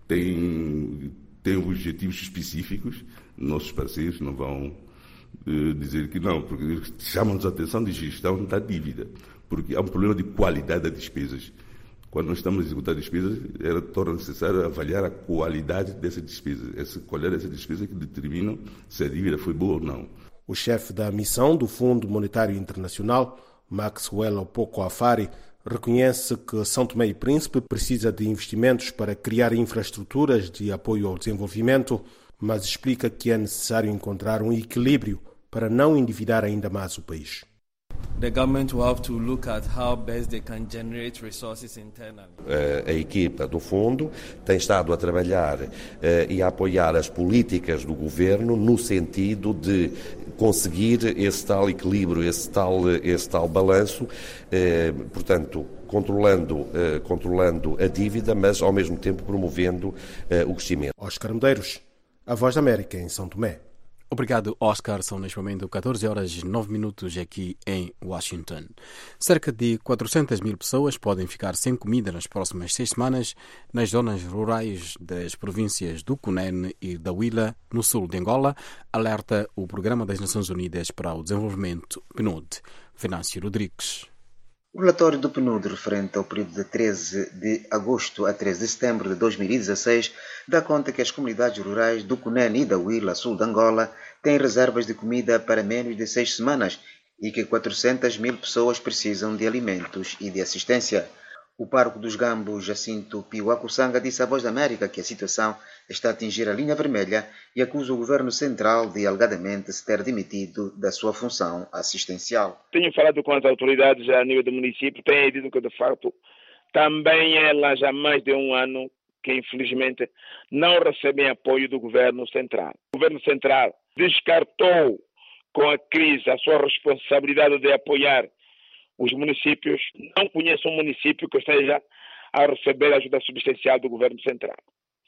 tem, tem objetivos específicos, nossos parceiros não vão uh, dizer que não, porque chamam-nos a atenção de gestão da dívida, porque há um problema de qualidade das despesas. Quando nós estamos a executar despesas, era torna necessário avaliar a qualidade dessas despesas. Essa qualidade dessas despesas que determinam se a dívida foi boa ou não. O chefe da missão do Fundo Monetário Internacional, Maxwell Opoko Afari, reconhece que São Tomé e Príncipe precisa de investimentos para criar infraestruturas de apoio ao desenvolvimento, mas explica que é necessário encontrar um equilíbrio para não endividar ainda mais o país. The government will have to look at how best they can generate resources internally. A equipa do fundo tem estado a trabalhar uh, e a apoiar as políticas do governo no sentido de conseguir esse tal equilíbrio, esse tal, esse tal balanço, uh, portanto, controlando, uh, controlando a dívida, mas ao mesmo tempo promovendo uh, o crescimento. Oscar Medeiros, a Voz da América em São Tomé. Obrigado, Oscar. São neste momento catorze horas e nove minutos aqui em Washington. Cerca de quatrocentas mil pessoas podem ficar sem comida nas próximas seis semanas nas zonas rurais das províncias do Cunene e da Huila, no sul de Angola, alerta o Programa das Nações Unidas para o Desenvolvimento, P N U D. Venâncio Rodrigues. O relatório do P N U D referente ao período de treze de agosto a treze de setembro de dois mil e dezasseis dá conta que as comunidades rurais do Cunene e da Huila, sul de Angola, têm reservas de comida para menos de seis semanas e que quatrocentas mil pessoas precisam de alimentos e de assistência. O pároco dos Gambos, Jacinto Piuacussanga, disse à Voz da América que a situação está a atingir a linha vermelha e acusa o governo central de, alegadamente, se ter demitido da sua função assistencial. Tenho falado com as autoridades a nível do município, têm dito que, de facto, também elas há mais de um ano que, infelizmente, não recebem apoio do governo central. O governo central descartou com a crise a sua responsabilidade de apoiar os municípios. Não conheço um município que esteja a receber ajuda subsistencial do governo central.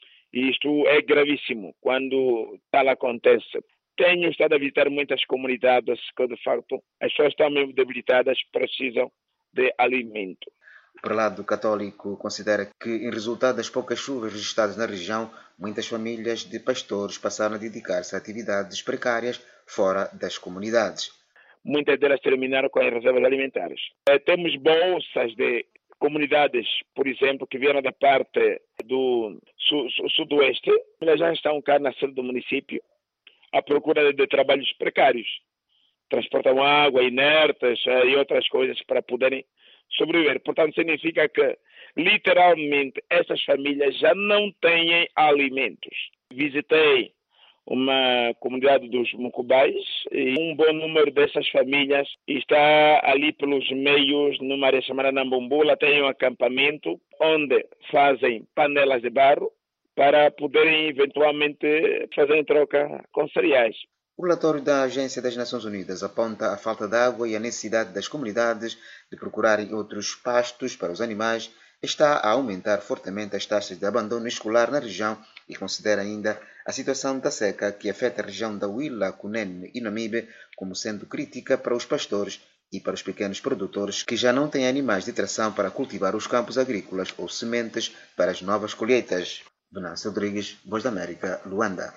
E isto é gravíssimo quando tal acontece. Tenho estado a visitar muitas comunidades que, de facto, as pessoas estão mesmo debilitadas, precisam de alimento. Por lado católico, considera que, em resultado das poucas chuvas registradas na região, muitas famílias de pastores passaram a dedicar-se a atividades precárias fora das comunidades. Muitas delas terminaram com as reservas alimentares. Eh, temos bolsas de comunidades, por exemplo, que vieram da parte do su- su- sudoeste. Elas já estão cá na sede do município à procura de, de trabalhos precários. Transportam água, inertes eh, e outras coisas para poderem sobreviver. Portanto, significa que, literalmente, essas famílias já não têm alimentos. Visitei uma comunidade dos Mucubais e um bom número dessas famílias está ali pelos meios, numa área chamada Nambumbula, tem um acampamento onde fazem panelas de barro para poderem eventualmente fazer em troca com cereais. O relatório da Agência das Nações Unidas aponta a falta de água e a necessidade das comunidades de procurarem outros pastos para os animais está a aumentar fortemente as taxas de abandono escolar na região e considera ainda a situação da seca que afeta a região da Huila, Cunene e Namibe como sendo crítica para os pastores e para os pequenos produtores que já não têm animais de tração para cultivar os campos agrícolas ou sementes para as novas colheitas. Venâncio Rodrigues, Voz da América, Luanda.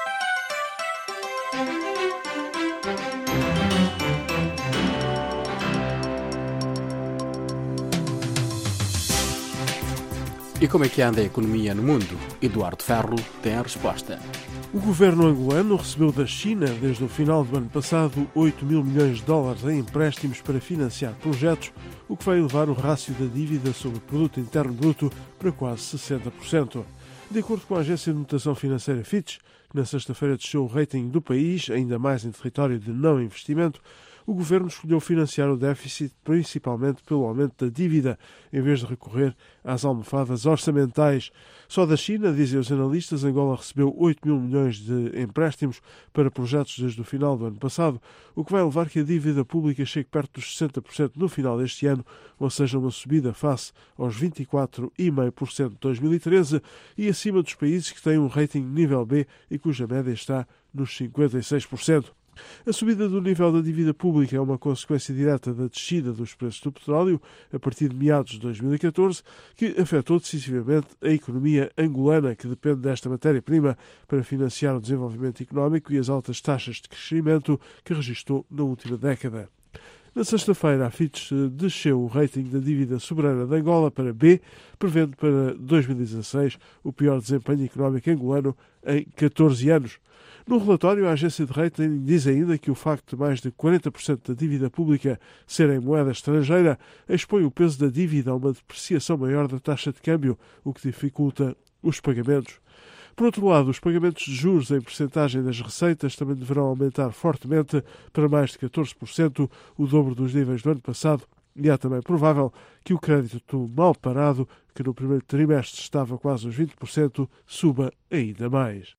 E como é que anda a economia no mundo? Eduardo Ferro tem a resposta. O governo angolano recebeu da China, desde o final do ano passado, oito mil milhões de dólares em empréstimos para financiar projetos, o que vai elevar o rácio da dívida sobre o produto interno bruto para quase sessenta por cento. De acordo com a agência de notação financeira Fitch, que na sexta-feira desceu o rating do país, ainda mais em território de não investimento, o governo escolheu financiar o déficit principalmente pelo aumento da dívida, em vez de recorrer às almofadas orçamentais. Só da China, dizem os analistas, Angola recebeu oito mil milhões de empréstimos para projetos desde o final do ano passado, o que vai levar que a dívida pública chegue perto dos sessenta por cento no final deste ano, ou seja, uma subida face aos vinte e quatro vírgula cinco por cento de dois mil e treze e acima dos países que têm um rating nível B e cuja média está nos cinquenta e seis por cento. A subida do nível da dívida pública é uma consequência direta da descida dos preços do petróleo a partir de meados de dois mil e catorze, que afetou decisivamente a economia angolana, que depende desta matéria-prima para financiar o desenvolvimento económico e as altas taxas de crescimento que registrou na última década. Na sexta-feira, a Fitch desceu o rating da dívida soberana de Angola para B, prevendo para dois mil e dezasseis o pior desempenho económico angolano em catorze anos. No relatório, a agência de rating diz ainda que o facto de mais de quarenta por cento da dívida pública ser em moeda estrangeira expõe o peso da dívida a uma depreciação maior da taxa de câmbio, o que dificulta os pagamentos. Por outro lado, os pagamentos de juros em percentagem das receitas também deverão aumentar fortemente para mais de catorze por cento, o dobro dos níveis do ano passado. E é também provável que o crédito mal parado, que no primeiro trimestre estava quase aos vinte por cento, suba ainda mais.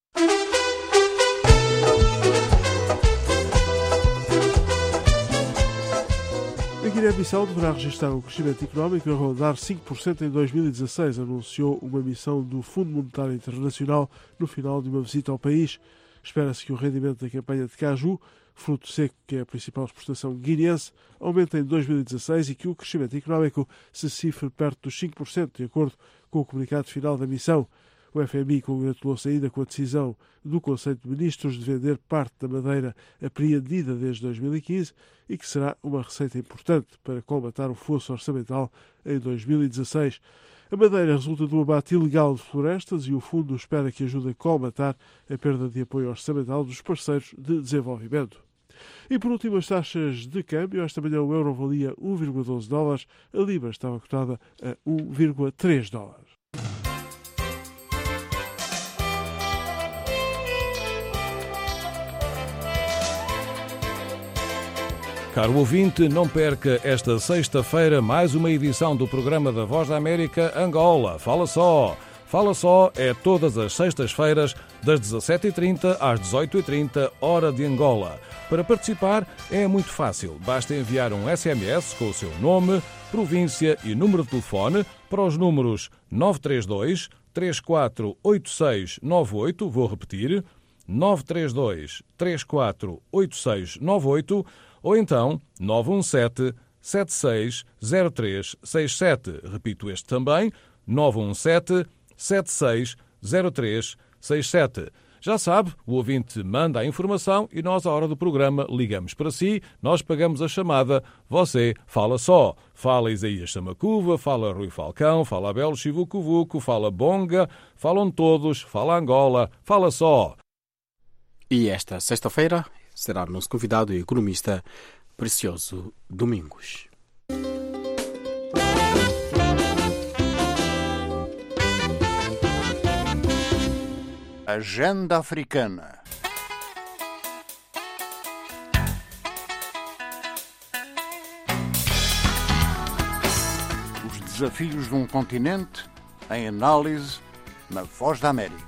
A Guiné-Bissau deverá registrar um crescimento económico a rondar cinco por cento em dois mil e dezasseis, anunciou uma missão do Fundo Monetário Internacional no final de uma visita ao país. Espera-se que o rendimento da campanha de caju, fruto seco que é a principal exportação guineense, aumente em dois mil e dezasseis e que o crescimento económico se cifre perto dos cinco por cento, de acordo com o comunicado final da missão. O F M I congratulou-se ainda com a decisão do Conselho de Ministros de vender parte da madeira apreendida desde dois mil e quinze e que será uma receita importante para colmatar o fosso orçamental em dois mil e dezasseis. A madeira resulta do abate ilegal de florestas e o Fundo espera que ajude a colmatar a perda de apoio orçamental dos parceiros de desenvolvimento. E por último, as taxas de câmbio. Esta manhã o euro valia um vírgula doze dólares, a libra estava cotada a um vírgula três dólares. Caro ouvinte, não perca esta sexta-feira mais uma edição do programa da Voz da América Angola. Fala só! Fala só é todas as sextas-feiras, das dezassete e trinta às dezoito e trinta, hora de Angola. Para participar é muito fácil. Basta enviar um S M S com o seu nome, província e número de telefone para os números nove três dois, três quatro oito seis nove oito, vou repetir, nove três dois, três quatro oito seis nove oito, ou então nove um sete, sete seis zero três seis sete. Repito este também, nove um sete, sete seis zero três seis sete. Já sabe, o ouvinte manda a informação e nós, à hora do programa, ligamos para si, nós pagamos a chamada, você fala só. Fala Isaías Samacuva, fala Rui Falcão, fala Abel Chivucuvuco, fala Bonga, falam todos, fala Angola, fala só. E esta sexta-feira será nosso convidado e economista Precioso Domingos. Agenda Africana. Os desafios de um continente em análise na Voz da América.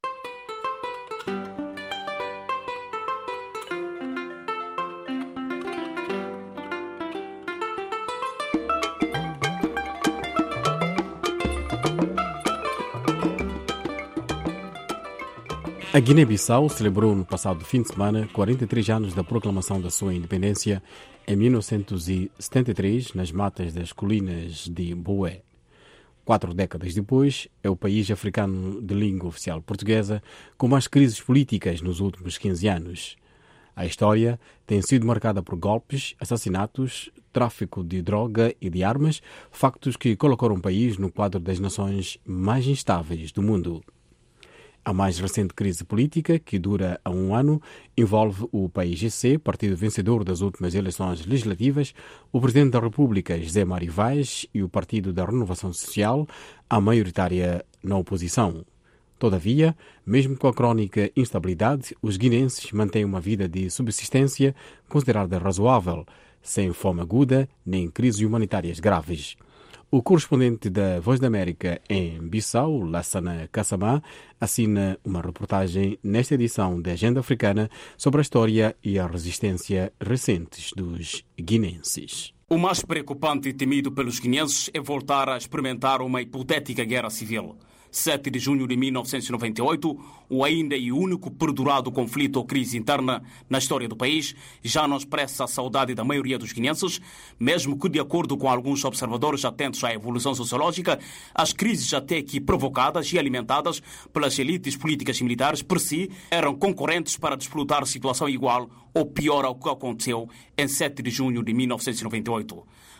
A Guiné-Bissau celebrou no passado fim de semana quarenta e três anos da proclamação da sua independência em mil novecentos e setenta e três, nas matas das colinas de Boé. Quatro décadas depois, é o país africano de língua oficial portuguesa com mais crises políticas nos últimos quinze anos. A história tem sido marcada por golpes, assassinatos, tráfico de droga e de armas, factos que colocaram o país no quadro das nações mais instáveis do mundo. A mais recente crise política, que dura há um ano, envolve o P I G C, partido vencedor das últimas eleições legislativas, o Presidente da República, José Mário Vaz, e o Partido da Renovação Social, a maioritária na oposição. Todavia, mesmo com a crónica instabilidade, os guineenses mantêm uma vida de subsistência considerada razoável, sem fome aguda nem crises humanitárias graves. O correspondente da Voz da América em Bissau, Lassana Kassamá, assina uma reportagem nesta edição da Agenda Africana sobre a história e a resistência recentes dos guineenses. O mais preocupante e temido pelos guineenses é voltar a experimentar uma hipotética guerra civil. sete de junho de mil novecentos e noventa e oito, o ainda e único perdurado conflito ou crise interna na história do país, já não expressa a saudade da maioria dos guineenses, mesmo que, de acordo com alguns observadores atentos à evolução sociológica, as crises até aqui provocadas e alimentadas pelas elites políticas e militares, por si, eram concorrentes para disputar situação igual ou pior ao que aconteceu em sete de junho de mil novecentos e noventa e oito.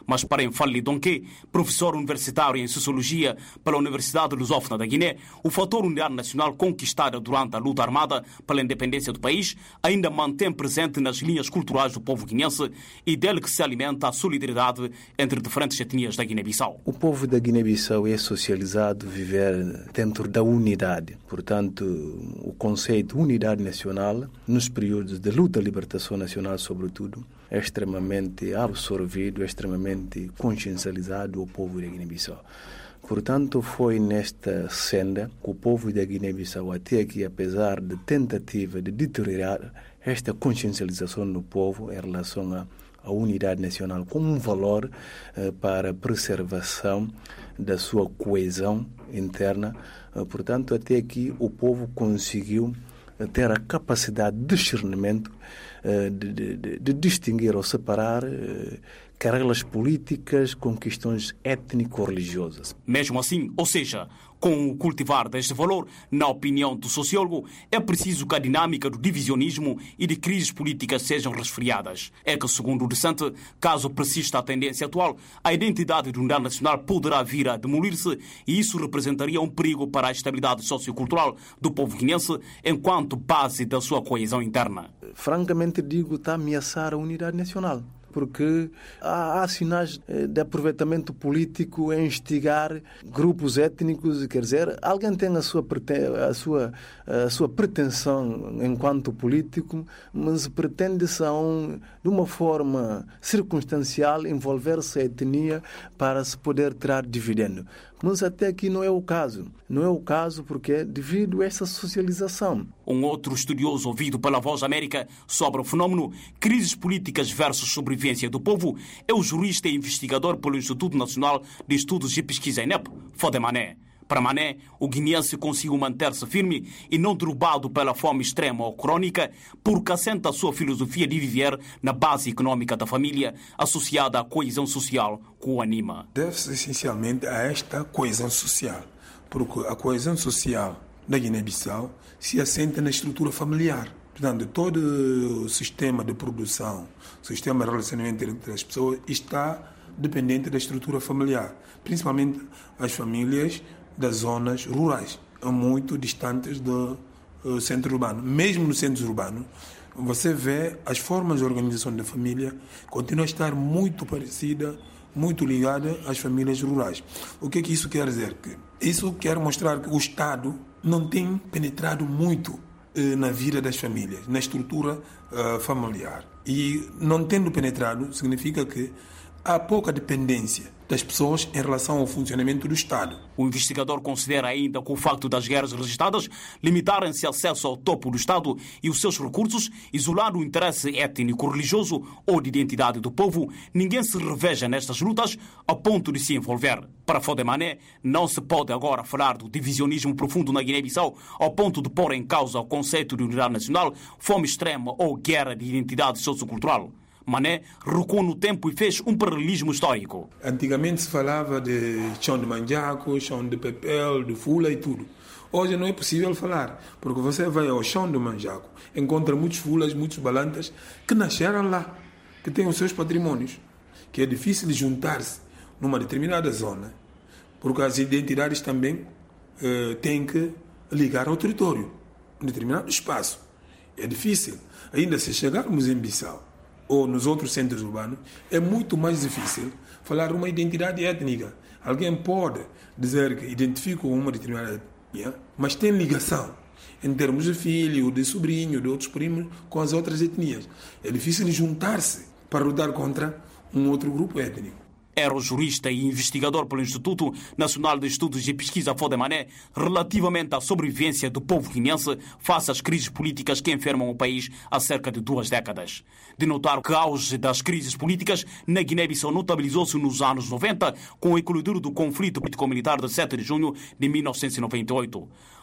Mas para Enfali Donké, professor universitário em Sociologia pela Universidade Lusófona da Guiné, o fator unidade nacional conquistada durante a luta armada pela independência do país ainda mantém presente nas linhas culturais do povo guinense e dele que se alimenta a solidariedade entre diferentes etnias da Guiné-Bissau. O povo da Guiné-Bissau é socializado a viver dentro da unidade. Portanto, o conceito de unidade nacional, nos períodos de luta e libertação nacional, sobretudo, é extremamente absorvido, é extremamente consciencializado o povo da Guiné-Bissau. Portanto, foi nesta senda que o povo da Guiné-Bissau, até aqui, apesar de tentativa de deteriorar esta consciencialização do povo em relação à, à unidade nacional como um valor eh, para a preservação da sua coesão interna, eh, portanto, até aqui o povo conseguiu ter a capacidade de discernimento, de, de, de, de distinguir ou separar querellas políticas com questões étnico-religiosas. Mesmo assim, ou seja, com o cultivar deste valor, na opinião do sociólogo, é preciso que a dinâmica do divisionismo e de crises políticas sejam resfriadas. É que, segundo o docente, caso persista a tendência atual, a identidade de unidade nacional poderá vir a demolir-se e isso representaria um perigo para a estabilidade sociocultural do povo guinense enquanto base da sua coesão interna. Francamente digo, está a ameaçar a unidade nacional, porque há, há sinais de aproveitamento político em instigar grupos étnicos, quer dizer, alguém tem a sua, a sua, a sua pretensão enquanto político, mas pretende-se um, de uma forma circunstancial envolver-se a etnia para se poder tirar dividendo. Mas até aqui não é o caso. Não é o caso porque é devido a essa socialização. Um outro estudioso ouvido pela Voz América sobre o fenômeno crises políticas versus sobrevivência do povo é o jurista e investigador pelo Instituto Nacional de Estudos e Pesquisa I N E P, Fodé Mané. Para Mané, o guineense conseguiu manter-se firme e não derrubado pela fome extrema ou crônica, porque assenta a sua filosofia de viver na base econômica da família, associada à coesão social que o anima. Deve-se essencialmente a esta coesão social, porque a coesão social da Guiné-Bissau se assenta na estrutura familiar. Portanto, todo o sistema de produção, o sistema de relacionamento entre as pessoas está dependente da estrutura familiar, principalmente as famílias das zonas rurais, muito distantes do uh, centro urbano. Mesmo no centro urbano, você vê as formas de organização da família continuam a estar muito parecida, muito ligada às famílias rurais. O que é que isso quer dizer? Que isso quer mostrar que o Estado não tem penetrado muito uh, na vida das famílias, na estrutura uh, familiar. E não tendo penetrado, significa que há pouca dependência das pessoas em relação ao funcionamento do Estado. O investigador considera ainda que o facto das guerras registradas limitarem-se acesso ao topo do Estado e os seus recursos, isolando o interesse étnico-religioso ou de identidade do povo, ninguém se reveja nestas lutas ao ponto de se envolver. Para Fodé Mané, não se pode agora falar do divisionismo profundo na Guiné-Bissau ao ponto de pôr em causa o conceito de unidade nacional, fome extrema ou guerra de identidade sociocultural. Mané recuou no tempo e fez um paralelismo histórico. Antigamente se falava de chão de manjaco, chão de papel, de fula e tudo. Hoje não é possível falar, porque você vai ao chão de manjaco, encontra muitos fulas, muitos balantas que nasceram lá, que têm os seus patrimônios, que é difícil de juntar-se numa determinada zona, porque as identidades também eh, têm que ligar ao território, um determinado espaço. É difícil. Ainda se chegarmos em Bissau, ou nos outros centros urbanos, é muito mais difícil falar uma identidade étnica. Alguém pode dizer que identifica uma determinada etnia, mas tem ligação em termos de filho, de sobrinho, de outros primos, com as outras etnias. É difícil juntar-se para lutar contra um outro grupo étnico. Era o jurista e investigador pelo Instituto Nacional de Estudos e Pesquisa Fodé Mané relativamente à sobrevivência do povo guinense face às crises políticas que enfermam o país há cerca de duas décadas. De notar que o auge das crises políticas na Guiné-Bissau notabilizou-se nos anos noventa com o eclodir do conflito político-militar de sete de junho de mil novecentos e noventa e oito.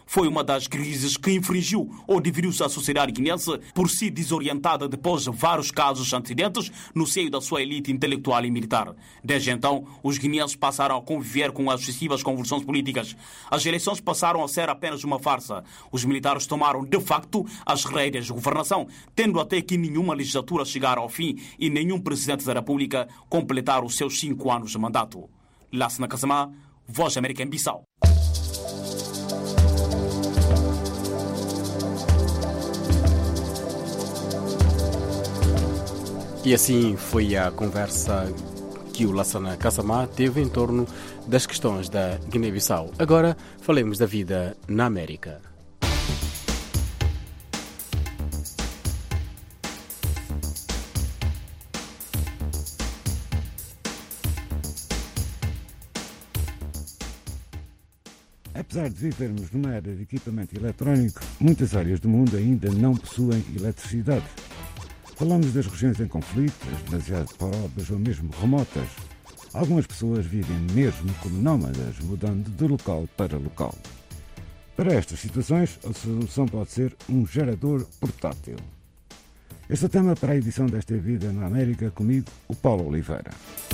Foi uma das crises que infringiu ou dividiu-se a sociedade guinense por si desorientada depois de vários casos antecedentes no seio da sua elite intelectual e militar. Desde então, os guineenses passaram a conviver com as sucessivas convulsões políticas. As eleições passaram a ser apenas uma farsa. Os militares tomaram, de facto, as rédeas de governação, tendo até que nenhuma legislatura chegar ao fim e nenhum presidente da República completar os seus cinco anos de mandato. Lassana Casamá, Voz da América em Bissau. E assim foi a conversa que o Lassana Casamá teve em torno das questões da Guiné-Bissau. Agora falemos da vida na América. Apesar de vivermos numa era de equipamento eletrónico, muitas áreas do mundo ainda não possuem eletricidade. Falamos das regiões em conflito, as demasiado pobres ou mesmo remotas. Algumas pessoas vivem mesmo como nómadas, mudando de local para local. Para estas situações, a solução pode ser um gerador portátil. Este é o tema para a edição desta Vida na América, comigo, o Paulo Oliveira.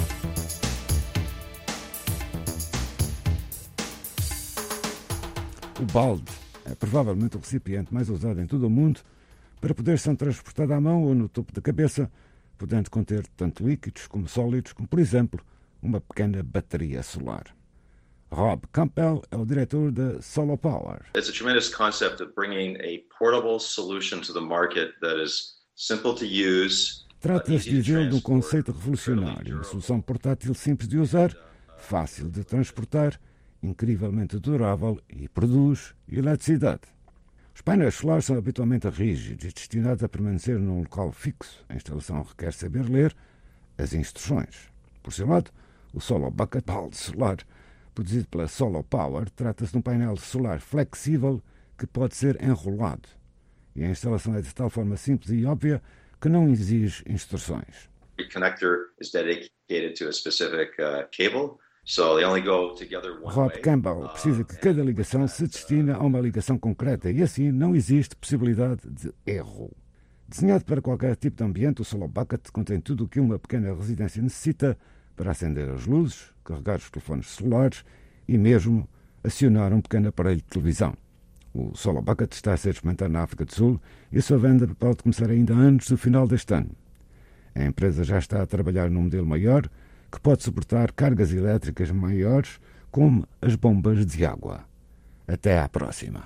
O balde é provavelmente o recipiente mais usado em todo o mundo para poder ser transportado à mão ou no topo da cabeça, podendo conter tanto líquidos como sólidos, como, por exemplo, uma pequena bateria solar. Rob Campbell é o diretor da Solar Power. It's a tremendous concept of bringing a portable solution to the market that is simple to use. Trata-se, diz ele, de um conceito revolucionário, uma solução portátil simples de usar, fácil de transportar, incrivelmente durável e produz eletricidade. Os painéis solares são habitualmente rígidos e destinados a permanecer num local fixo. A instalação requer saber ler as instruções. Por seu lado, o Solar Bucket, balde solar, produzido pela Solar Power, trata-se de um painel solar flexível que pode ser enrolado. E a instalação é de tal forma simples e óbvia que não exige instruções. The connector is dedicated to a specific uh, cable. So they only go together one Rob way. Campbell precisa que cada ligação se destina a uma ligação concreta e assim não existe possibilidade de erro. Desenhado para qualquer tipo de ambiente, o Solar Bucket contém tudo o que uma pequena residência necessita para acender as luzes, carregar os telefones celulares e mesmo acionar um pequeno aparelho de televisão. O Solar Bucket está a ser experimentado na África do Sul e a sua venda pode começar ainda antes do final deste ano. A empresa já está a trabalhar num modelo maior que pode suportar cargas elétricas maiores, como as bombas de água. Até à próxima.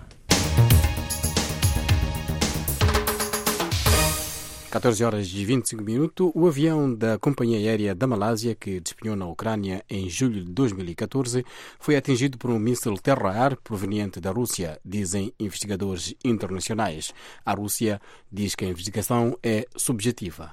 catorze horas e vinte e cinco minutos, o avião da Companhia Aérea da Malásia, que despenhou na Ucrânia em julho de dois mil e catorze, foi atingido por um míssil terra-ar proveniente da Rússia, dizem investigadores internacionais. A Rússia diz que a investigação é subjetiva.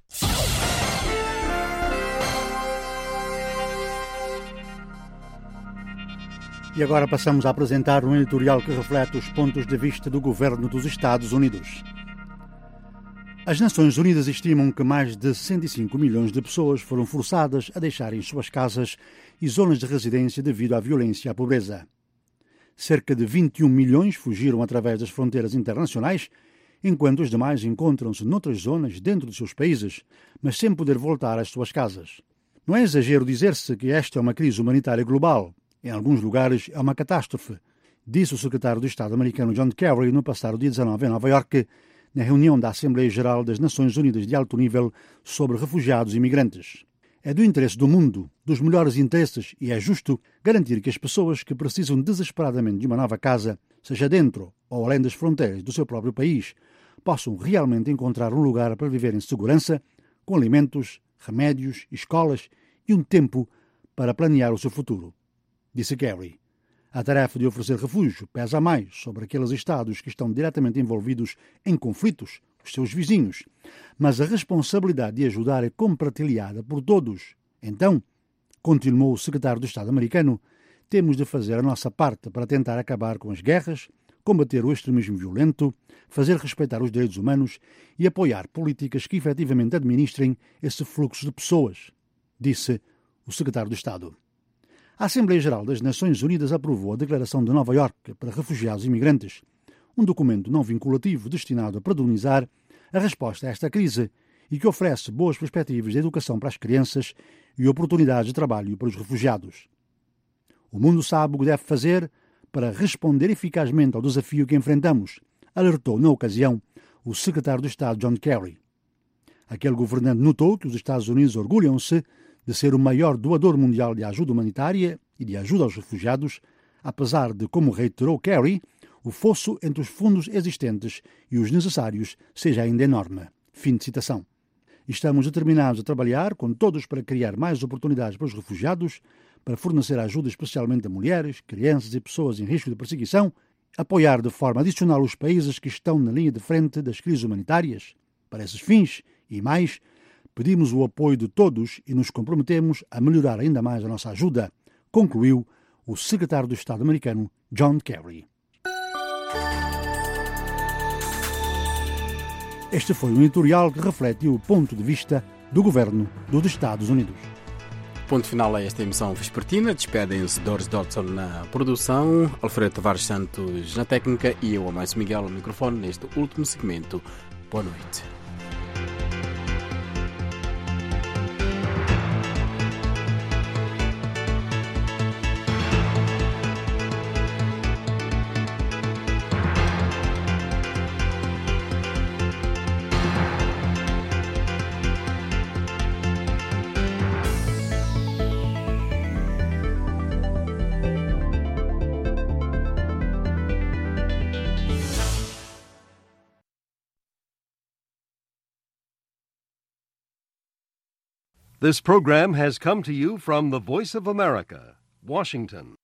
E agora passamos a apresentar um editorial que reflete os pontos de vista do governo dos Estados Unidos. As Nações Unidas estimam que mais de sessenta e cinco milhões de pessoas foram forçadas a deixarem suas casas e zonas de residência devido à violência e à pobreza. Cerca de vinte e um milhões fugiram através das fronteiras internacionais, enquanto os demais encontram-se noutras zonas dentro dos seus países, mas sem poder voltar às suas casas. Não é exagero dizer-se que esta é uma crise humanitária global. Em alguns lugares é uma catástrofe, disse o secretário de Estado americano John Kerry no passado dia dezanove em Nova Iorque, na reunião da Assembleia Geral das Nações Unidas de alto nível sobre refugiados e imigrantes. É do interesse do mundo, dos melhores interesses, e é justo garantir que as pessoas que precisam desesperadamente de uma nova casa, seja dentro ou além das fronteiras do seu próprio país, possam realmente encontrar um lugar para viver em segurança, com alimentos, remédios, escolas e um tempo para planear o seu futuro. Disse Kerry. A tarefa de oferecer refúgio pesa mais sobre aqueles Estados que estão diretamente envolvidos em conflitos, os seus vizinhos, mas a responsabilidade de ajudar é compartilhada por todos. Então, continuou o secretário de Estado americano, temos de fazer a nossa parte para tentar acabar com as guerras, combater o extremismo violento, fazer respeitar os direitos humanos e apoiar políticas que efetivamente administrem esse fluxo de pessoas, disse o secretário de Estado. A Assembleia Geral das Nações Unidas aprovou a Declaração de Nova Iorque para Refugiados e Imigrantes, um documento não vinculativo destinado a preconizar a resposta a esta crise e que oferece boas perspectivas de educação para as crianças e oportunidades de trabalho para os refugiados. O mundo sabe o que deve fazer para responder eficazmente ao desafio que enfrentamos, alertou na ocasião o secretário de Estado John Kerry. Aquele governante notou que os Estados Unidos orgulham-se de ser o maior doador mundial de ajuda humanitária e de ajuda aos refugiados, apesar de, como reiterou Kerry, o fosso entre os fundos existentes e os necessários seja ainda enorme. Fim de citação. Estamos determinados a trabalhar com todos para criar mais oportunidades para os refugiados, para fornecer ajuda especialmente a mulheres, crianças e pessoas em risco de perseguição, apoiar de forma adicional os países que estão na linha de frente das crises humanitárias. Para esses fins, e mais, pedimos o apoio de todos e nos comprometemos a melhorar ainda mais a nossa ajuda, concluiu o secretário de Estado americano John Kerry. Este foi um editorial que reflete o ponto de vista do governo dos Estados Unidos. Ponto final a esta emissão vespertina. Despedem-se Doris Dodson na produção, Alfredo Tavares Santos na técnica e eu, Amâncio Miguel, ao microfone neste último segmento. Boa noite. This program has come to you from the Voice of America, Washington.